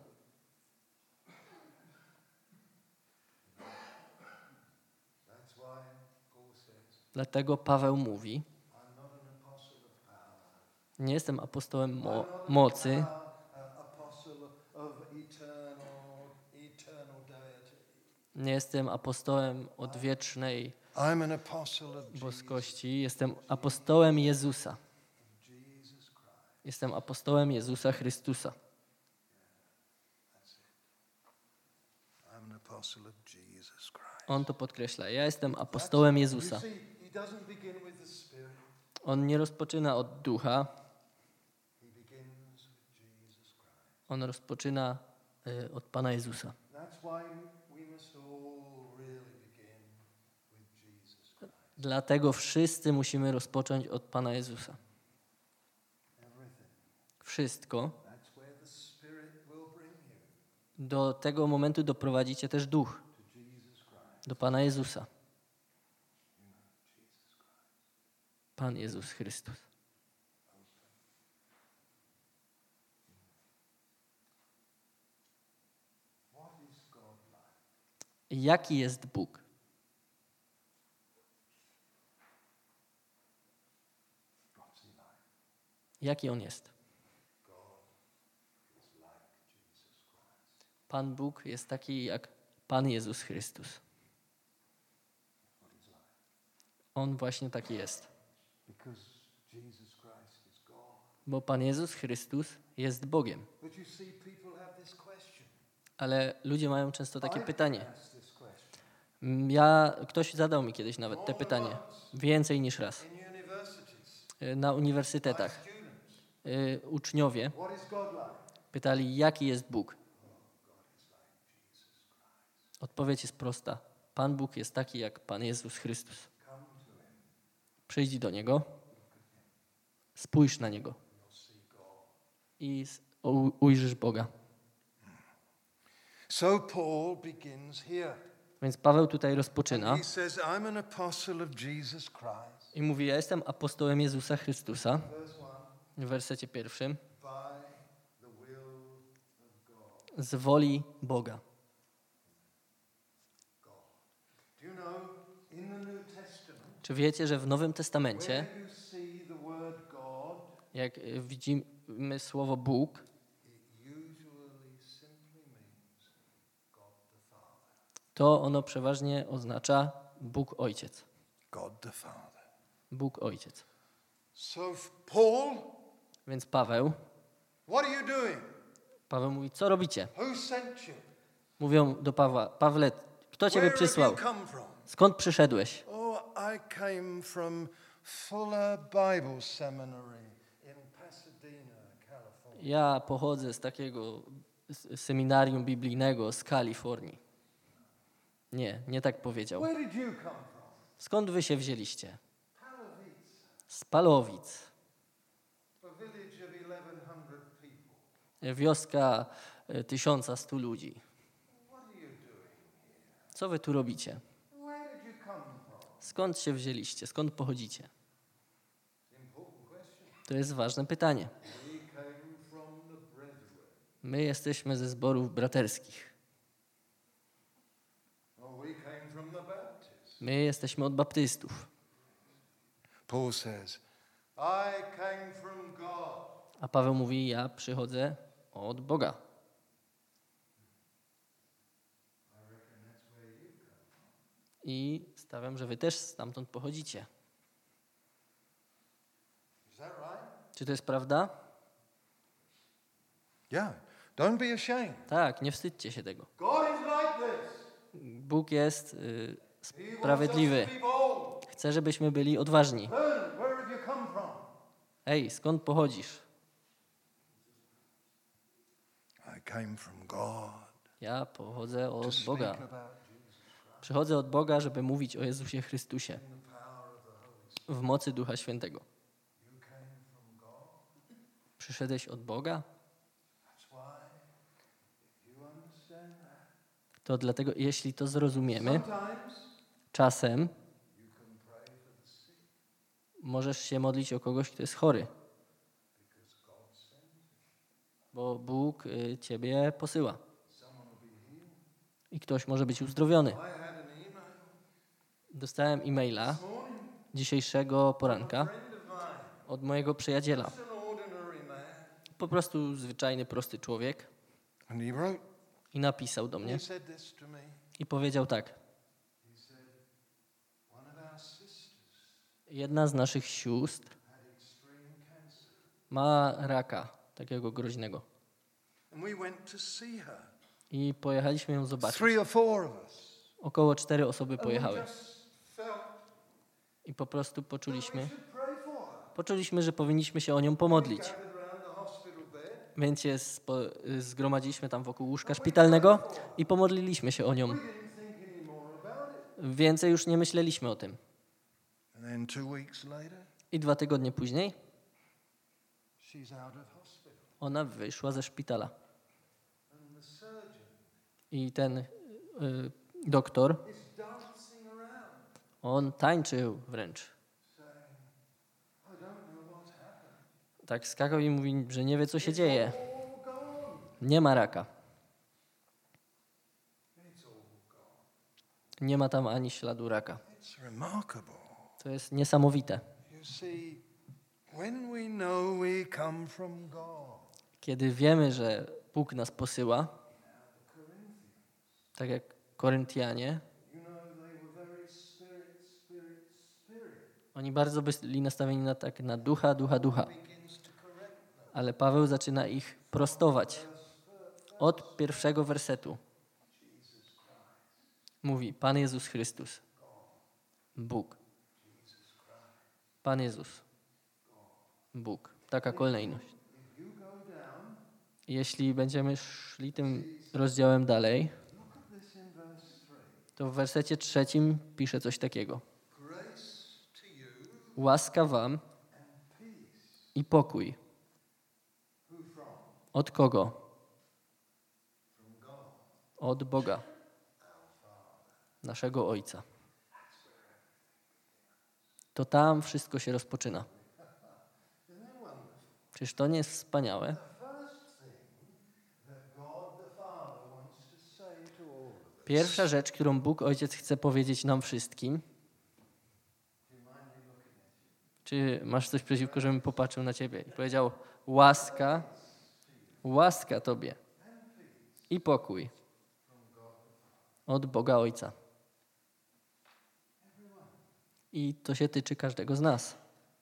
That's why Paul says, Dlatego Paweł mówi, I'm not an apostle of power. nie jestem apostołem I'm not mocy, apostle of eternal deity. nie jestem apostołem odwiecznej I'm an apostle of boskości, jestem apostołem Jezusa. Jesus Christ. Jestem apostołem Jezusa Chrystusa. That's it. I'm an apostle of Jesus Christ. On to podkreśla. Ja jestem apostołem Jezusa. You see, he doesn't begin with the Spirit. On nie rozpoczyna od ducha, He begins with Jesus Christ. On rozpoczyna od Pana Jezusa. That's why we must all really begin with Jesus Christ. Dlatego wszyscy musimy rozpocząć od Pana Jezusa. Everything. Wszystko. That's where the Spirit will bring you. Do tego momentu doprowadzicie też Duch. To Jesus Christ. Do Pana Jezusa. Pan Jezus Chrystus. What is God like? Jaki jest Bóg? What's he like? Jaki On jest? God is like Jesus Christ. Pan Bóg jest taki jak Pan Jezus Chrystus. What he's like. On właśnie taki jest. Because Jesus Christ is God. Bo Pan Jezus Chrystus jest Bogiem. But you see, people have this question. Ale ludzie mają często takie I've pytanie. asked this question. Ktoś zadał mi kiedyś nawet te pytanie. Więcej niż raz. In universities, Na uniwersytetach students, uczniowie what is God like? pytali, jaki jest Bóg. Odpowiedź jest prosta. Pan Bóg jest taki jak Pan Jezus Chrystus. Come to him, Przyjdź do Niego, spójrz na Niego you'll see God. i ujrzysz Boga. So Paul begins here. Więc Paweł tutaj rozpoczyna He says, I'm an apostle of Jesus Christ. i mówi, ja jestem apostołem Jezusa Chrystusa. Verse 1, W wersecie 1. by the will of God. Z woli Boga. Do you know, in the New Testament, Czy wiecie, że w Nowym Testamencie, where you see the word God, jak widzimy słowo Bóg, it usually simply means God the Father. to ono przeważnie oznacza Bóg Ojciec. God the Father. Bóg Ojciec. So Paul, Więc Paweł what mówi, co robicie? Who sent you? Mówią do Pawła, Pawle, kto ciebie Where have przysłał? you come from? Skąd przyszedłeś? Oh, I came from Fuller Bible Seminary in Pasadena, California. Ja pochodzę z takiego seminarium biblijnego z Kalifornii. Nie tak powiedział. Where did you come from? Skąd wy się wzięliście? Palowice, Z Palowic. a village of 1100 people. Wioska 1100 ludzi. What are you doing here? Co wy tu robicie? Where did you come from? Skąd się wzięliście? Skąd pochodzicie? Important question. To jest ważne pytanie. We came from the brethren. My jesteśmy ze zborów braterskich. Oh, we came from the Baptists. My jesteśmy od baptystów. Paul says, I came from God. A Paweł mówi, ja przychodzę od Boga. I stawiam, że wy też stamtąd pochodzicie. Is that right? Czy to jest prawda? Yeah. Don't be ashamed. Tak, nie wstydźcie się tego. God is like this. Bóg jest He wants us sprawiedliwy. to be bold. Chce, żebyśmy byli odważni. Learn, where have you come from? Ej, skąd pochodzisz? I came from God Ja pochodzę to od speak Boga. about Jesus Przychodzę od Boga, żeby mówić o Jezusie Chrystusie in the power of the Holy Spirit. w mocy Ducha Świętego. You came from God. Przyszedłeś od Boga? That's why, if you understand that, To dlatego, jeśli to zrozumiemy, sometimes czasem you can pray for the sick możesz się modlić o kogoś, kto jest chory, because God sent you. bo Bóg ciebie posyła Someone will be healed. i ktoś może być uzdrowiony. I had an email Dostałem e-maila this morning dzisiejszego from a poranka friend of mine, od mojego przyjaciela. just an ordinary man, Po prostu zwyczajny, prosty człowiek and he wrote, i napisał do mnie he said this to me. i powiedział tak. He said, one of our sisters Jedna z naszych sióstr had extreme cancer, ma raka, takiego groźnego. and we went to see her. I pojechaliśmy ją zobaczyć. 3 or 4 of us. Około 4 osoby And we pojechały. just felt I po prostu that we poczuliśmy, should pray for her. że powinniśmy się o nią We pomodlić. gathered around the hospital bed. Więc się zgromadziliśmy tam wokół łóżka szpitalnego i pomodliliśmy się o nią. Więcej już nie myśleliśmy o tym. And then 2 weeks later, I 2 tygodnie później she's out of hospital. ona wyszła ze szpitala. And the surgeon I ten doktor, is dancing around, on tańczył wręcz. saying, I don't know what's happened. Tak skakał i mówi, że nie wie, co się dzieje. All gone. Nie ma raka. It's all gone. Nie ma tam ani śladu raka. It's remarkable. To jest niesamowite. You see, when we know we come from God, Kiedy wiemy, że Bóg nas posyła, tak jak Koryntianie, you know, they were very spirit. oni bardzo byli nastawieni na ducha. Begins to correct them. Ale Paweł zaczyna ich prostować. Od 1 wersetu. Mówi, Pan Jezus Chrystus. Bóg. Pan Jezus. Bóg. Taka kolejność. Jeśli będziemy szli tym rozdziałem dalej, Look at this in verse 3. to w wersecie 3 pisze coś takiego. Grace to you Łaska wam and peace. i pokój. Who from? Od kogo? From God. Od Boga. Naszego Ojca. To tam wszystko się rozpoczyna. Isn't that wonderful? Czyż to nie jest wspaniałe? The first thing that God the Father wants to say to all of us. Pierwsza rzecz, którą Bóg Ojciec chce powiedzieć nam wszystkim. Do you mind me looking at you? Czy masz coś przeciwko, żebym popatrzył na ciebie i powiedział łaska tobie i pokój od Boga Ojca. I to się tyczy każdego z nas.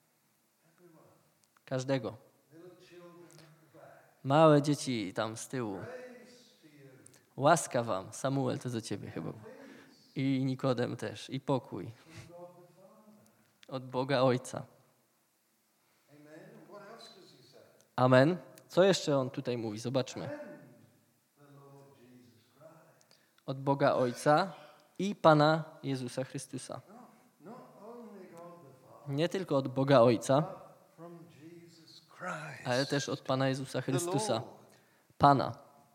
Każdego. Małe dzieci tam z tyłu. Łaska wam. Samuel, to do ciebie chyba. I Nikodem też. I pokój. Od Boga Ojca. Amen. And what else does he say? Amen. Co jeszcze on tutaj mówi? Zobaczmy. The Lord Jesus Christ. Od Boga Ojca i Pana Jezusa Chrystusa. Not only God the Father, Nie tylko od Boga Ojca, but from Jesus Christ. ale też od Pana Jezusa The Chrystusa. Lord. Pana.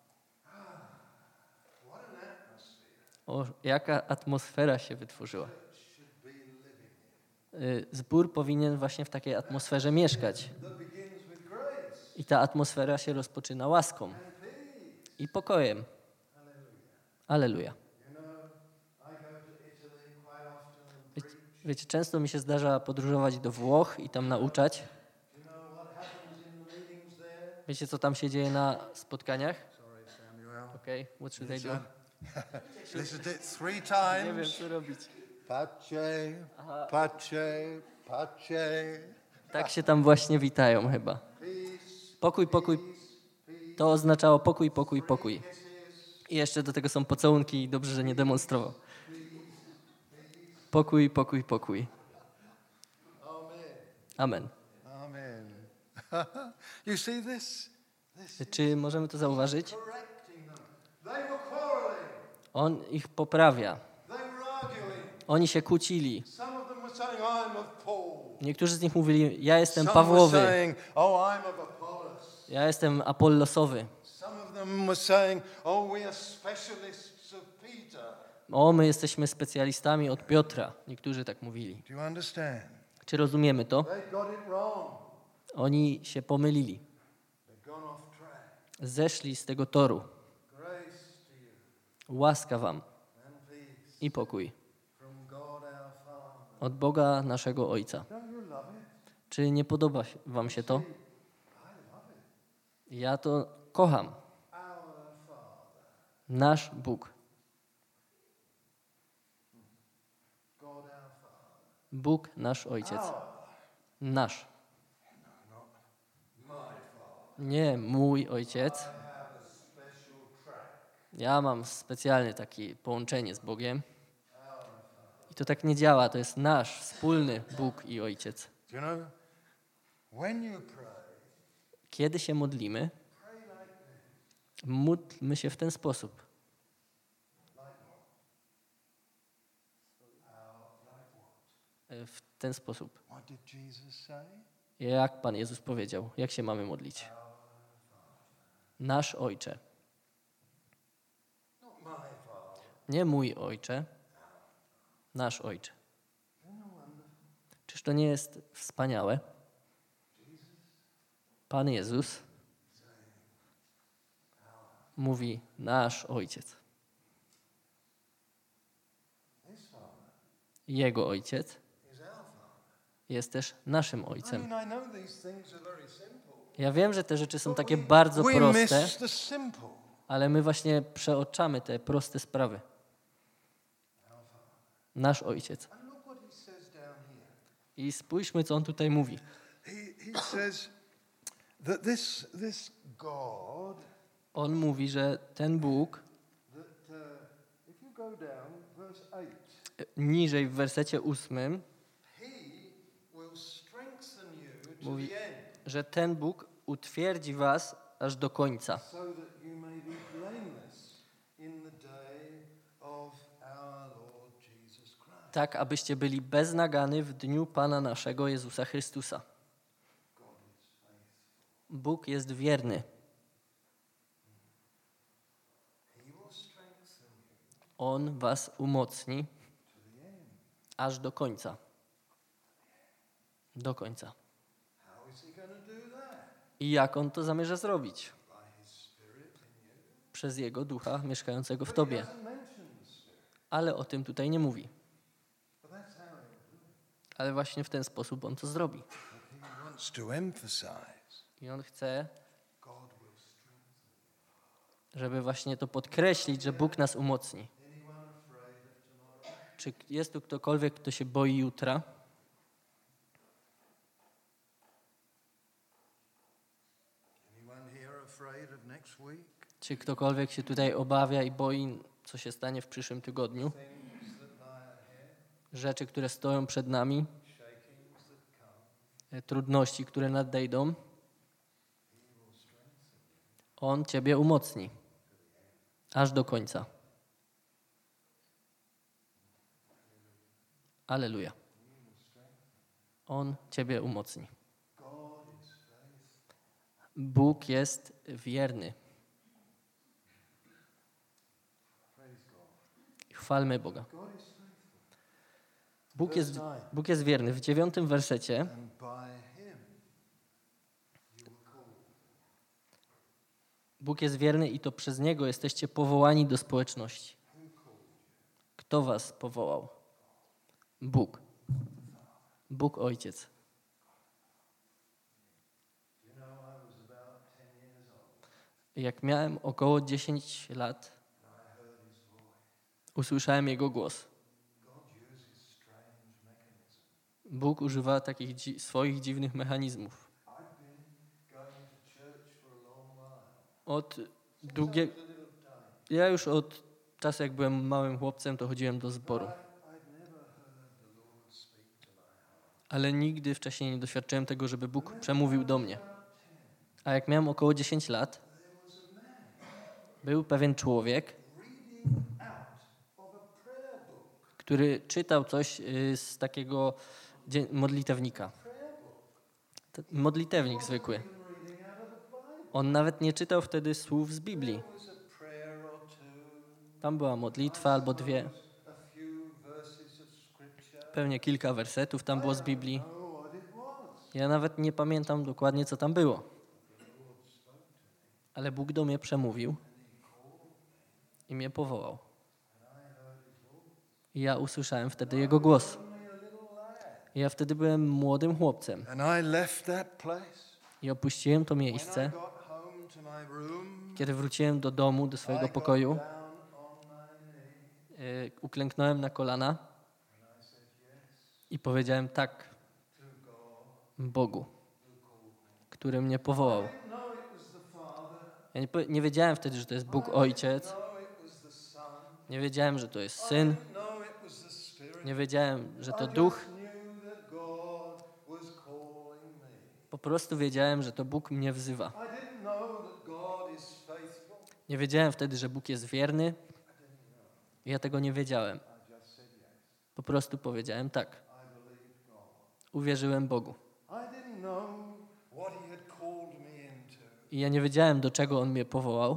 What an atmosphere O, jaka atmosfera się wytworzyła. should be living in. Zbór powinien właśnie w takiej atmosferze mieszkać. That begins with grace I ta atmosfera się rozpoczyna łaską and peace. i pokojem. Alleluja. You know, I go to Italy quite often and Wiecie, preach. wiecie, często mi się zdarza podróżować do Włoch i tam nauczać. You know what happens in the meetings there? Wiecie, co tam się dzieje na spotkaniach? Sorry, Samuel. Okej, what should I do? Listen to it 3 Nie times. wiem, co robić. Pace, pace, pace. Tak się tam właśnie witają chyba. Peace, Pokój, pokój. To oznaczało pokój, pokój, pokój. I jeszcze do tego są pocałunki i dobrze, że nie demonstrował. Pokój, pokój, pokój. Amen. Amen. Amen. You see this? Czy możemy to zauważyć? Correcting them. They were quarreling. On ich poprawia. They were arguing. Oni się kłócili. Some of them were saying, I'm of Paul. Niektórzy z nich mówili, ja jestem Some were Pawłowy, saying, oh, I'm of Apollos. ja jestem Apollosowy. Some of them were saying, oh, we are specialists of Peter. O, my jesteśmy specjalistami od Piotra. Niektórzy tak mówili. Do you understand? Czy rozumiemy to? They got it wrong. Oni się pomylili. They've gone off track. Zeszli z tego toru. Grace to you Łaska wam and peace i pokój from God our Father. od Boga naszego Ojca. Don't you love it? Czy nie podoba wam się to? I love it. Ja to kocham. Our Father. Nasz Bóg. God our Father. Bóg nasz Ojciec. Nasz. My Father. Nie mój Ojciec. I have a special track. Ja mam specjalne takie połączenie z Bogiem. I to tak nie działa. To jest nasz wspólny Bóg i Ojciec. Do you know? When you pray, Kiedy się modlimy, pray Módlmy się w ten sposób. W ten sposób. What did Jesus say? Jak Pan Jezus powiedział, jak się mamy modlić? Nasz Ojcze. Not my Father. Nie mój Ojcze, nasz Ojcze. Czyż to nie jest wspaniałe? Pan Jezus mówi nasz Ojciec. His Father Jego Ojciec is our Father. jest też naszym I Ojcem. mean, I know these things are very simple. Ja wiem, że te rzeczy są takie bardzo We proste, miss the simple. ale my właśnie przeoczamy te proste sprawy. Nasz Ojciec. And look what he says down here. I spójrzmy, co on tutaj mówi. He says that this God, On mówi, że ten Bóg, that if you go down, verse 8, niżej w wersecie 8, he will strengthen you to mówi, the end, że ten Bóg utwierdzi was aż do końca, so that you may be blameless in the day of our Lord Jesus Christ. tak abyście byli beznagany w dniu Pana naszego Jezusa Chrystusa. Bóg jest wierny. He will strengthen you On was umocni to the end. aż do końca. Do końca. How is he going to do that? I jak On to zamierza zrobić? By his Spirit in you. Przez Jego Ducha mieszkającego w But he tobie. doesn't mention the Spirit. Ale o tym tutaj nie mówi. But that's how he will do it. Ale właśnie w ten sposób On to zrobi. He wants to emphasize I On chce, God will strengthen. żeby właśnie to podkreślić, że Bóg nas umocni. Anyone afraid of tomorrow? Czy jest tu ktokolwiek, kto się boi jutra? Anyone here afraid of next week? Czy ktokolwiek się tutaj obawia i boi, co się stanie w przyszłym tygodniu? Things that lie ahead, Rzeczy, które stoją przed nami, shakings that come. trudności, które nadejdą. He will strengthen you. On ciebie umocni. Aż do końca. Alleluja. On ciebie umocni. God is faithful. Bóg jest wierny. Praise God. Chwalmy Boga. God is faithful. Bóg jest wierny. W 9 wersecie And by him you were called. Bóg jest wierny i to przez Niego jesteście powołani do społeczności. Who called you? Kto was powołał? Bóg. Bóg Ojciec. You know, I was about 10 years old. Jak miałem około 10 lat, And I heard his voice. usłyszałem Jego głos. God uses strange mechanisms. Bóg używa takich swoich dziwnych mechanizmów. I've been going to church for a long while. Od Since I długiego... was a little tiny. Ja już od czasu, jak byłem małym chłopcem, to chodziłem do zboru. I'd never heard the Lord speak to my heart. Ale nigdy wcześniej nie doświadczyłem tego, żeby Bóg przemówił do mnie. A jak miałem około 10 lat, był pewien człowiek, Reading out of a prayer book. który czytał coś z takiego modlitewnika. Modlitewnik zwykły. Even reading out of the Bible. On nawet nie czytał wtedy słów z Biblii. There was a prayer or two. Tam była modlitwa albo dwie, A few verses of scripture. pewnie kilka wersetów tam było z Biblii. Know what it was. Ja nawet nie pamiętam dokładnie, co tam było. Ale Bóg do mnie przemówił i mnie powołał. I ja usłyszałem wtedy Jego głos. I ja wtedy byłem młodym chłopcem And I left that place. i opuściłem to When I miejsce. got home to my room, Kiedy wróciłem do domu, do swojego I got pokoju, down on my knee uklęknąłem na kolana and I said yes i powiedziałem tak to God Bogu, who called me. który mnie powołał. I didn't know it was the Father. Ja nie wiedziałem wtedy, że to jest Bóg Ojciec. I didn't know it was the Son. Nie wiedziałem, że to jest I Syn. didn't know it was the Spirit. Nie wiedziałem, że to I Duch. just knew that God was calling me. Po prostu wiedziałem, że to Bóg mnie wzywa. I didn't know that God is faithful. Nie wiedziałem wtedy, że Bóg jest wierny. Ja tego nie wiedziałem. Po prostu powiedziałem tak. Uwierzyłem Bogu. I ja nie wiedziałem, do czego On mnie powołał.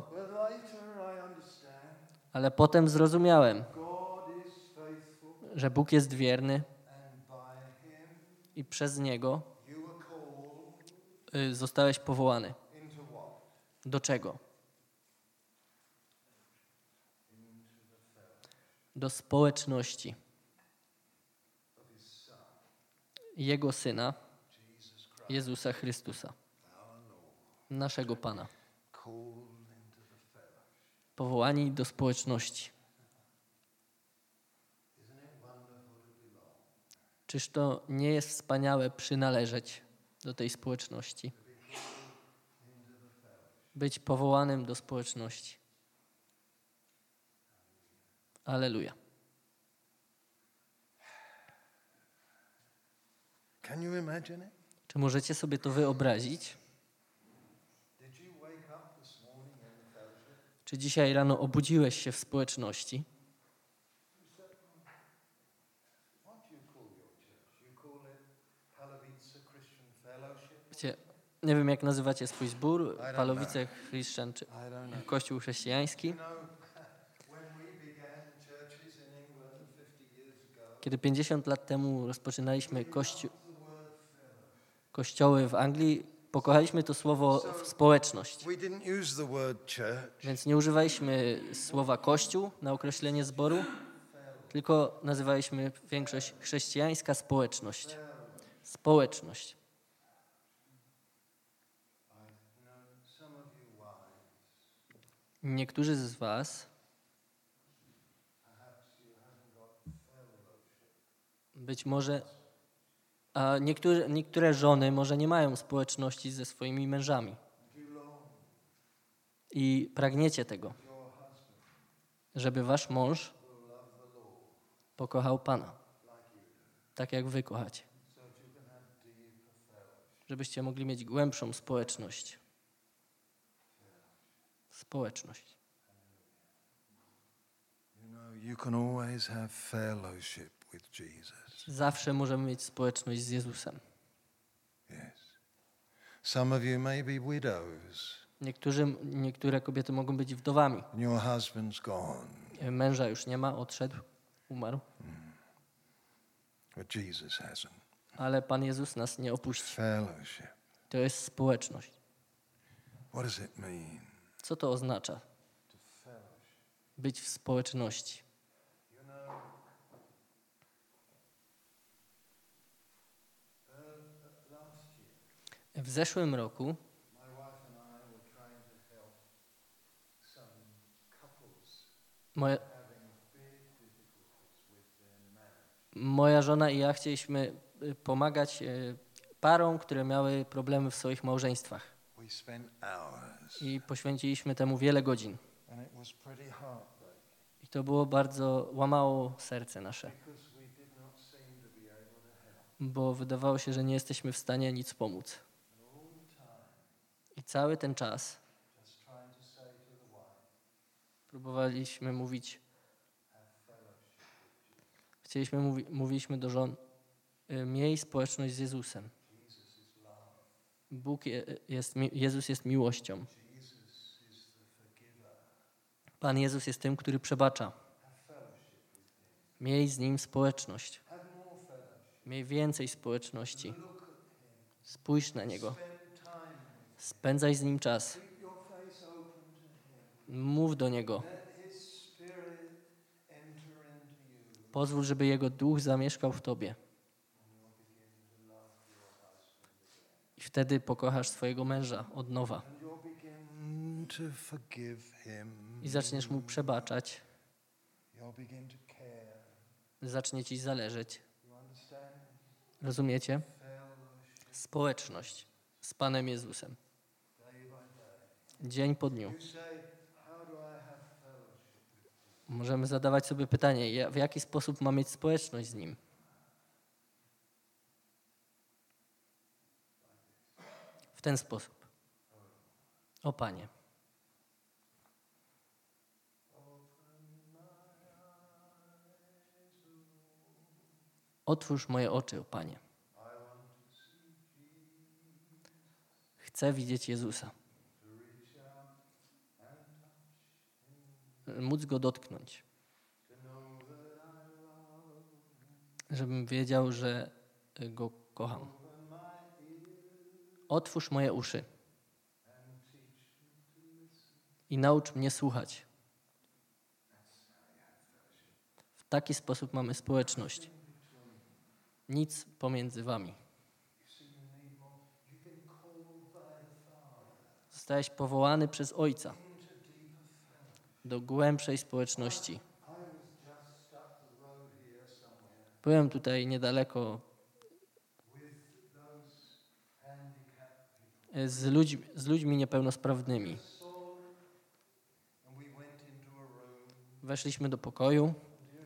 Ale potem zrozumiałem, że Bóg jest wierny i przez Niego zostałeś powołany. Do czego? Do społeczności Jego Syna, Jezusa Chrystusa, naszego Pana. Powołani do społeczności. Czyż to nie jest wspaniałe przynależeć do tej społeczności? Być powołanym do społeczności. Alleluja. Can you imagine it? Czy możecie sobie to wyobrazić? Czy dzisiaj rano obudziłeś się w społeczności? Wiecie, nie wiem, jak nazywacie swój zbór, Palowice Christian, czy Kościół Chrześcijański. Kiedy 50 lat temu rozpoczynaliśmy kościoły w Anglii, pokochaliśmy to słowo społeczność. Więc nie używaliśmy słowa kościół na określenie zboru, tylko nazywaliśmy większość chrześcijańska społeczność. Społeczność. Niektórzy z was być może, a niektóre żony może nie mają społeczności ze swoimi mężami. I pragniecie tego, żeby wasz mąż pokochał Pana, tak jak wy kochacie. Żebyście mogli mieć głębszą społeczność. Społeczność. You can always have fellowship with Jesus. Zawsze możemy mieć społeczność z Jezusem. Yes. Some of you may be widows. Niektóre kobiety mogą być wdowami. And your husband's gone. Męża już nie ma, odszedł, umarł. But Jesus hasn't. Ale Pan Jezus nas nie opuści. Fellowship. To jest społeczność. What does it mean? Co to oznacza? Być w społeczności. W zeszłym roku moja żona i ja chcieliśmy pomagać parom, które miały problemy w swoich małżeństwach. I poświęciliśmy temu wiele godzin. I to było bardzo, łamało serce nasze. Bo wydawało się, że nie jesteśmy w stanie nic pomóc. I cały ten czas próbowaliśmy mówić, mówiliśmy do żon, miej społeczność z Jezusem. Jezus jest miłością. Pan Jezus jest tym, który przebacza. Miej z Nim społeczność. Miej więcej społeczności. Spójrz na Niego. Spędzaj z Nim czas. Mów do Niego. Pozwól, żeby Jego Duch zamieszkał w Tobie. I wtedy pokochasz swojego męża od nowa. I zaczniesz Mu przebaczać. Zacznie Ci zależeć. Rozumiecie? Społeczność z Panem Jezusem. Dzień po dniu. Możemy zadawać sobie pytanie, w jaki sposób mam mieć społeczność z Nim? W ten sposób. O Panie, Otwórz moje oczy, o Panie. Chcę widzieć Jezusa. Móc Go dotknąć. Żebym wiedział, że Go kocham. Otwórz moje uszy i naucz mnie słuchać. W taki sposób mamy społeczność. Nic pomiędzy wami. Zostałeś powołany przez Ojca do głębszej społeczności. Byłem tutaj niedaleko z ludźmi niepełnosprawnymi. Weszliśmy do pokoju.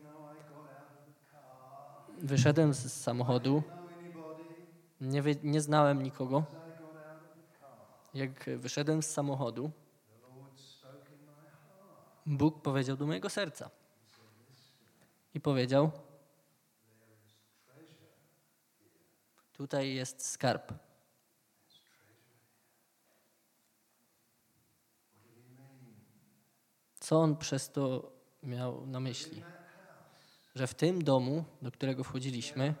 Wyszedłem z samochodu. Nie znałem nikogo. Jak wyszedłem z samochodu, Bóg powiedział do mojego serca. I powiedział: tutaj jest skarb. Co on przez to miał na myśli? Że w tym domu, do którego wchodziliśmy,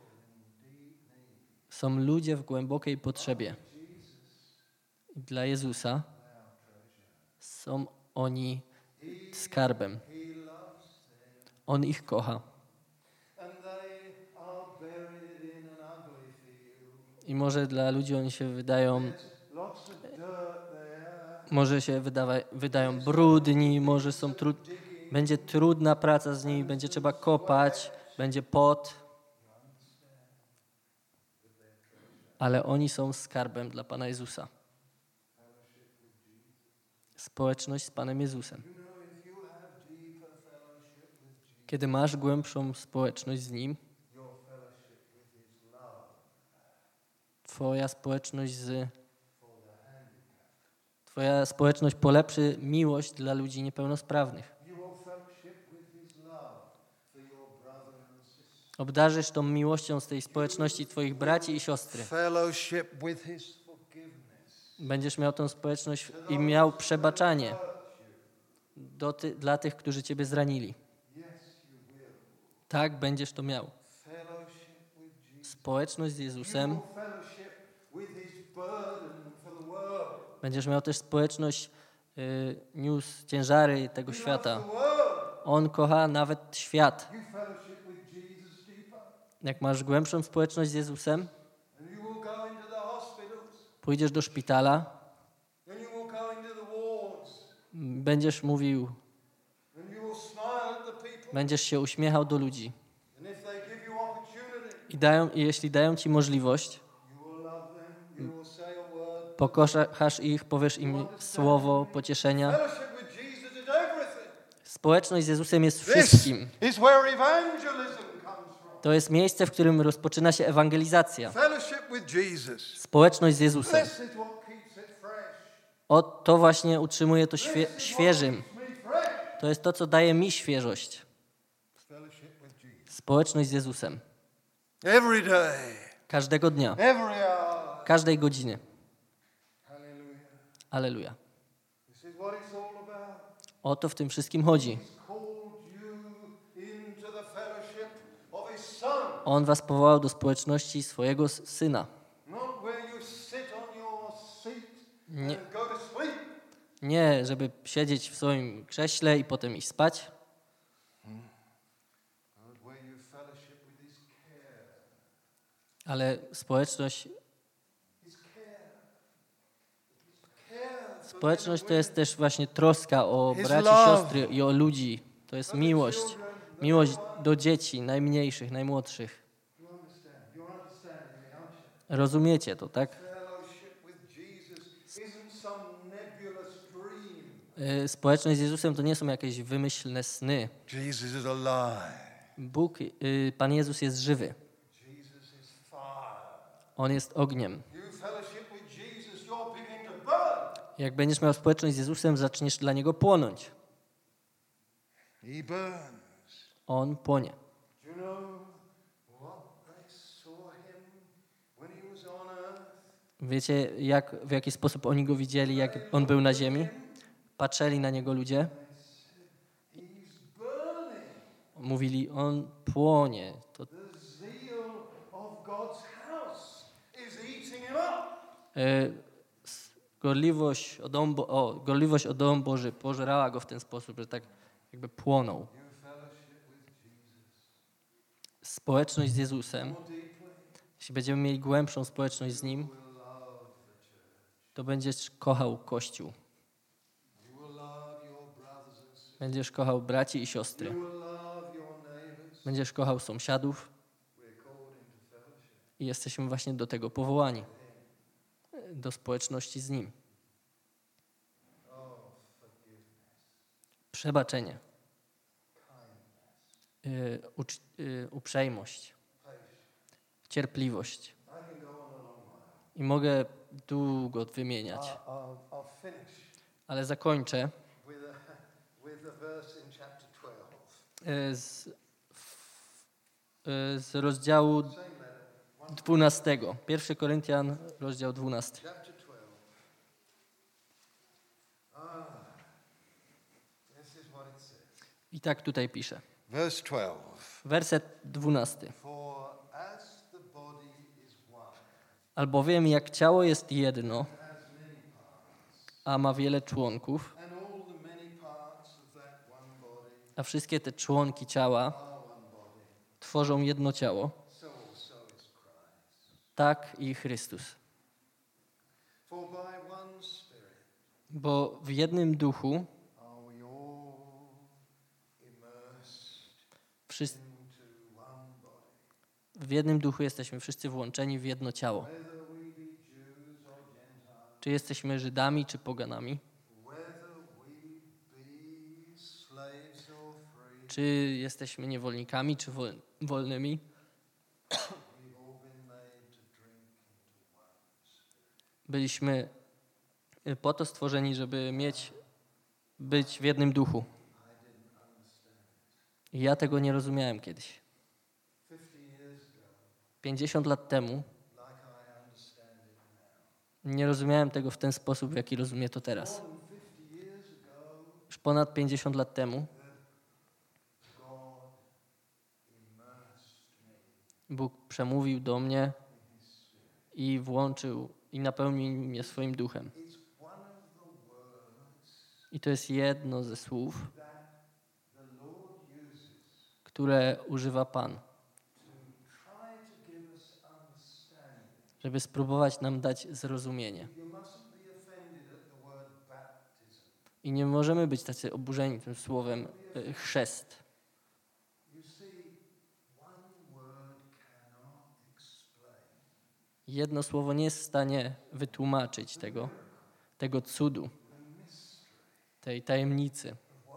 są ludzie w głębokiej potrzebie. I dla Jezusa są oni skarbem. On ich kocha. I może dla ludzi oni się wydają, wydają brudni, może są będzie trudna praca z nimi, będzie trzeba kopać, będzie pot. Ale oni są skarbem dla Pana Jezusa. Społeczność z Panem Jezusem. Kiedy masz głębszą społeczność z Nim, Twoja społeczność polepszy miłość dla ludzi niepełnosprawnych. Obdarzysz tą miłością z tej społeczności Twoich braci i siostry. Będziesz miał tą społeczność i miał przebaczanie dla tych, którzy Ciebie zranili. Tak, będziesz to miał. Społeczność z Jezusem. Będziesz miał też społeczność, niósł ciężary tego świata. On kocha nawet świat. Jak masz głębszą społeczność z Jezusem, pójdziesz do szpitala, będziesz mówił, będziesz się uśmiechał do ludzi. I jeśli dają ci możliwość, pokochasz ich, powiesz im słowo pocieszenia. Społeczność z Jezusem jest wszystkim. To jest miejsce, w którym rozpoczyna się ewangelizacja. Społeczność z Jezusem. To właśnie utrzymuje to świeżym. To jest to, co daje mi świeżość. Społeczność z Jezusem. Każdego dnia. Każdej godziny. Alleluja. O to w tym wszystkim chodzi. On was powołał do społeczności swojego Syna. Nie, żeby siedzieć w swoim krześle i potem iść spać. Ale społeczność to jest też właśnie troska o braci, siostry i o ludzi. To jest miłość. Miłość do dzieci, najmniejszych, najmłodszych. Rozumiecie to, tak? Społeczność z Jezusem to nie są jakieś wymyślne sny. Pan Jezus jest żywy. On jest ogniem. Jak będziesz miał społeczność z Jezusem, zaczniesz dla Niego płonąć. On płonie. Wiecie, w jaki sposób oni go widzieli, jak on był na ziemi? Patrzyli na niego ludzie. Mówili, on płonie. To gorliwość o dom Boży pożerała go w ten sposób, że tak jakby płonął. Społeczność z Jezusem, jeśli będziemy mieli głębszą społeczność z Nim, to będziesz kochał Kościół. Będziesz kochał braci i siostry. Będziesz kochał sąsiadów. I jesteśmy właśnie do tego powołani. Do społeczności z Nim. Przebaczenie. Uprzejmość. Cierpliwość. I mogę długo wymieniać. Ale zakończę z rozdziału 12. 1 Koryntian, rozdział 12. I tak tutaj pisze. Werset 12. Albowiem jak ciało jest jedno, a ma wiele członków, a wszystkie te członki ciała tworzą jedno ciało, tak i Chrystus. Bo w jednym duchu jesteśmy wszyscy włączeni w jedno ciało. Czy jesteśmy Żydami, czy poganami? Czy jesteśmy niewolnikami, czy wolnymi? Byliśmy po to stworzeni, żeby być w jednym duchu. I ja tego nie rozumiałem kiedyś. 50 lat temu nie rozumiałem tego w ten sposób, w jaki rozumiem to teraz. Już ponad 50 lat temu Bóg przemówił do mnie i włączył i napełnił mnie swoim duchem. I to jest jedno ze słów, które używa Pan, żeby spróbować nam dać zrozumienie. I nie możemy być tacy oburzeni tym słowem chrzest. Jedno słowo nie jest w stanie wytłumaczyć tego cudu, tej tajemnicy,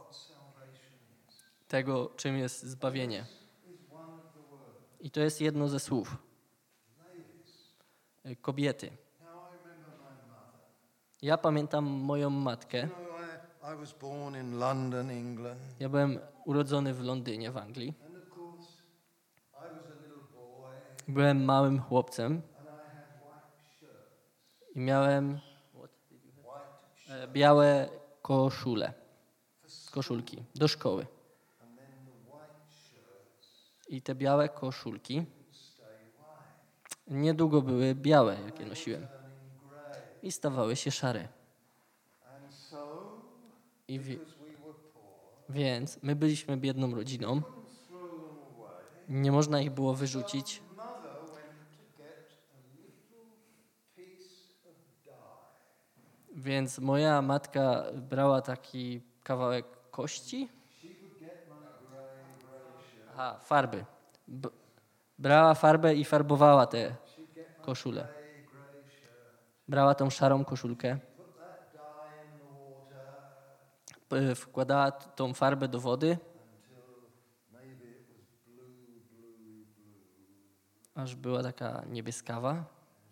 tego, czym jest zbawienie. I to jest jedno ze słów. Kobiety. Ja pamiętam moją matkę. Ja byłem urodzony w Londynie, w Anglii. Byłem małym chłopcem i miałem białe koszulki do szkoły. I te białe koszulki niedługo były białe, jakie nosiłem. I stawały się szare. Więc my byliśmy biedną rodziną. Nie można ich było wyrzucić. Więc moja matka brała taki kawałek kości. Farby. Brała farbę i farbowała te koszule. Brała tą szarą koszulkę. Wkładała tą farbę do wody. Aż była taka niebieskawa.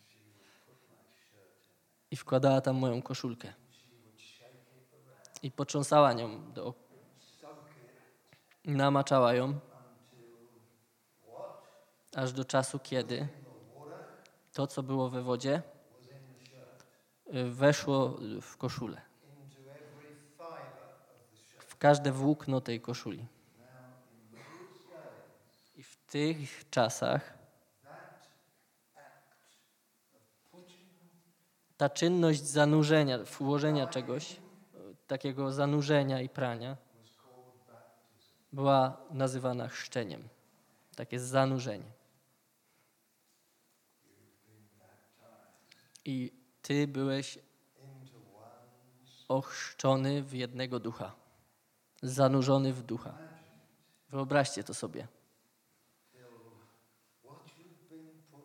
I wkładała tam moją koszulkę. I potrząsała nią namaczała ją. Aż do czasu, kiedy to, co było we wodzie, weszło w koszulę. into every fibre of the shirt. W każde włókno tej koszuli. Now, in those days, I w tych czasach that act of putting ta czynność zanurzenia, włożenia czegoś, takiego zanurzenia i prania, was called baptism. była nazywana chrzczeniem. Takie zanurzenie. I ty byłeś Into one ochrzczony w jednego ducha. Zanurzony w ducha. Wyobraźcie to sobie. till what you've been put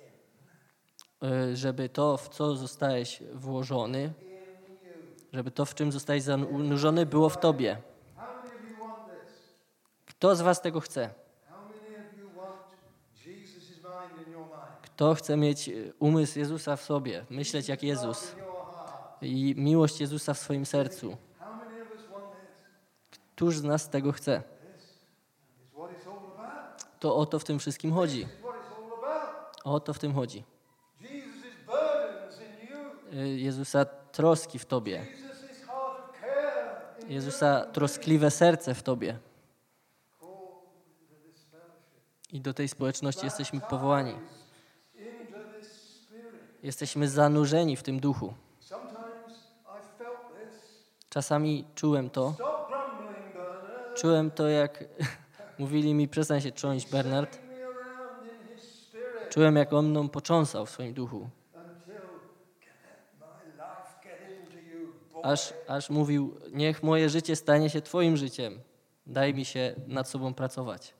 in Żeby to, w co zostałeś włożony, in you. żeby to, w czym zostałeś zanurzony, było w tobie. How many of you want this? Kto z was tego chce? How many of you want Jesus' mind in your mind? Kto chce mieć umysł Jezusa w sobie, myśleć jak Jezus In your heart? i miłość Jezusa w swoim sercu? How many of us want this? Któż z nas tego chce? This is what it's all about. To o to w tym wszystkim chodzi. This is what it's all about. O to w tym chodzi. Jesus' burdens in you. Jezusa troski w tobie. Jesus' heart of care in Jezusa troskliwe serce w tobie. you. Called into this fellowship. I do tej społeczności jesteśmy powołani. Into this spirit. Jesteśmy zanurzeni w tym duchu. Sometimes I felt this. Czasami czułem to. Stop grumbling, Bernard. Czułem to, jak mówili mi, przestań się trząść, Bernard. Shake me around in his spirit Czułem, jak on mną począsał w swoim duchu. until let my life get into you, boy. Aż mówił, niech moje życie stanie się twoim życiem. Daj mi się nad sobą pracować.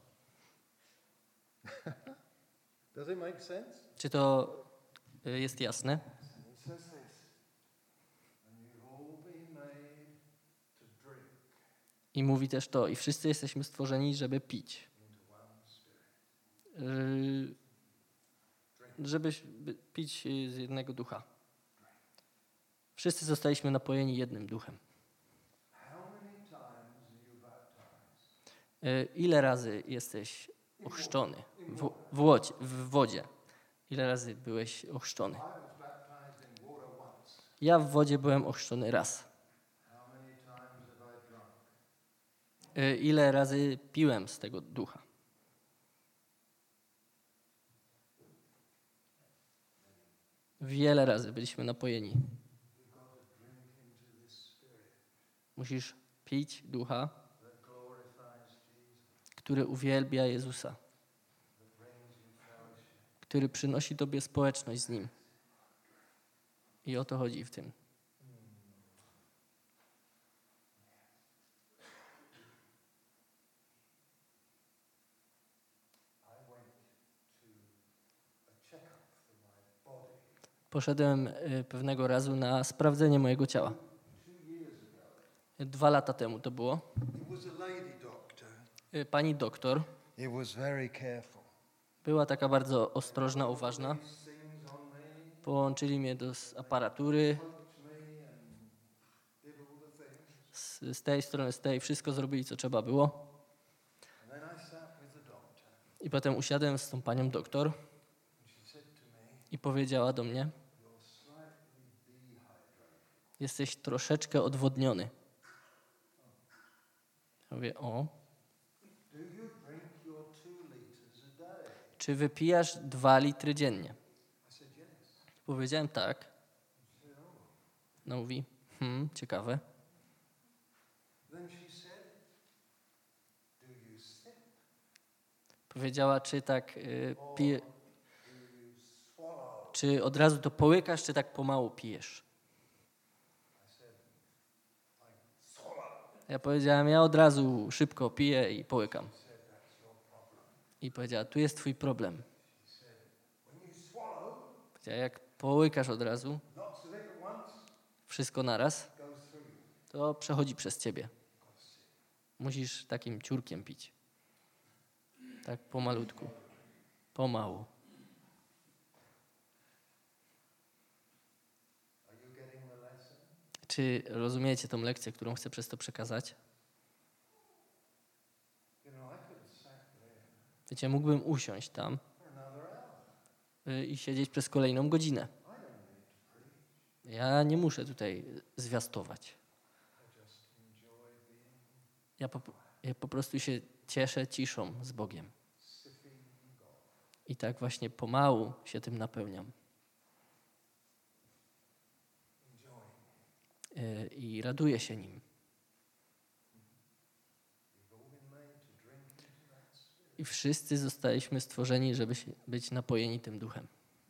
Does it make sense? Czy to jest jasne? It says this. And you've all been made to drink I mówi też to, i wszyscy jesteśmy stworzeni, żeby pić. into one spirit. Żeby pić z jednego ducha. Wszyscy zostaliśmy napojeni jednym duchem. How many times are you baptized? Ile razy jesteś ochrzczony w wodzie? Ile razy byłeś ochrzczony? I was baptized in water once. Ja w wodzie byłem ochrzczony raz. How many times have I drunk? Ile razy piłem z tego ducha? Wiele razy byliśmy napojeni. You've got to drink into this spirit Musisz pić ducha, that glorifies Jesus, który uwielbia Jezusa, that brings you fellowship. który przynosi tobie społeczność z Nim. I o to chodzi w tym. I went to a checkup for my body Poszedłem pewnego razu na sprawdzenie mojego ciała. 2 years ago. 2 lata temu to było. It was a lady doctor. Pani doktor It was very careful. była taka bardzo ostrożna, uważna. These things on me, Połączyli mnie do aparatury, touched me and did all the things. z tej strony, z tej, wszystko zrobili, co trzeba było. And then I sat with the doctor I potem usiadłem z tą panią doktor and she said to me, i powiedziała do mnie, you're slightly dehydrated. jesteś troszeczkę odwodniony. Ja mówię, o, Do you drink your 2 liters a day? czy wypijasz 2 litry dziennie? I said, yes. Powiedziałem tak. She said, oh. No mówi, ciekawe. Then she said, do you sip Powiedziała, czy tak pije, or do you swallow? czy od razu to połykasz, czy tak pomału pijesz? I said, I swallow. Ja powiedziałem, ja od razu szybko piję i połykam. She said, that's your problem. I powiedziała, tu jest twój problem. She said, when you swallow, Powiedziała, jak połykasz od razu, lots of it at once, wszystko naraz, goes through you. to przechodzi przez ciebie. You've got to sip. Musisz takim ciurkiem pić. Tak pomalutku. Pomału. Are you getting the lesson? Czy rozumiecie tą lekcję, którą chcę przez to przekazać? You know, I could have sat there Wiecie, mógłbym usiąść tam for another hour. i siedzieć przez kolejną godzinę. I don't need to preach. Ja nie muszę tutaj zwiastować. Ja po prostu się cieszę ciszą z Bogiem. I tak właśnie pomału się tym napełniam. I raduję się nim. I wszyscy zostaliśmy stworzeni, żeby być napojeni tym duchem.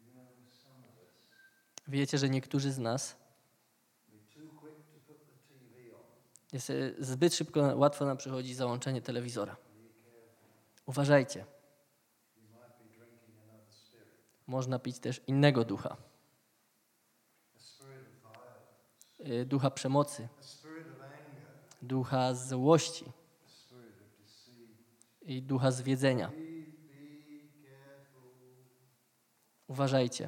Wiecie, że niektórzy z nas jest zbyt szybko, łatwo nam przychodzi załączenie telewizora. Uważajcie. Można pić też innego ducha. Ducha przemocy. Ducha złości. I ducha zwiedzenia. Uważajcie.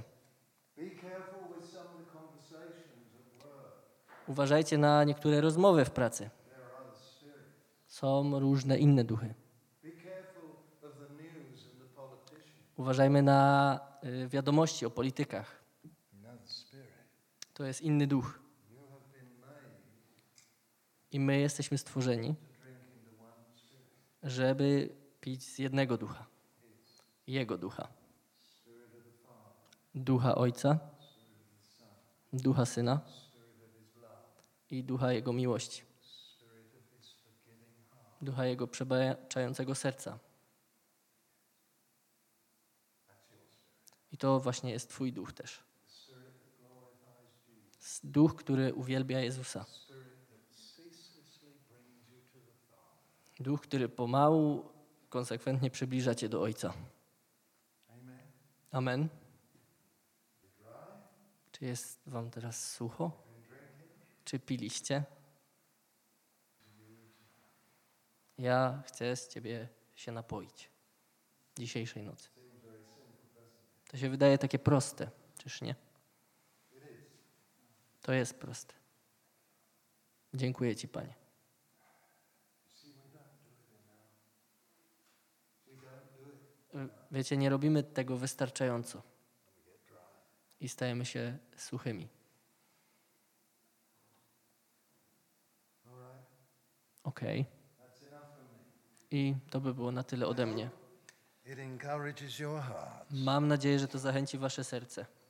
Uważajcie na niektóre rozmowy w pracy. Są różne inne duchy. Uważajmy na wiadomości o politykach. To jest inny duch. I my jesteśmy stworzeni, żeby pić z jednego ducha. Jego ducha. Ducha Ojca, ducha Syna i ducha Jego miłości. Ducha Jego przebaczającego serca. I to właśnie jest Twój duch też. Duch, który uwielbia Jezusa. Duch, który pomału, konsekwentnie przybliża Cię do Ojca. Amen. Czy jest Wam teraz sucho? Czy piliście? Ja chcę z Ciebie się napoić dzisiejszej nocy. To się wydaje takie proste, czyż nie? To jest proste. Dziękuję Ci, Panie. Wiecie, nie robimy tego wystarczająco. I stajemy się suchymi. Okej. I to by było na tyle ode mnie. Mam nadzieję, że to zachęci wasze serce.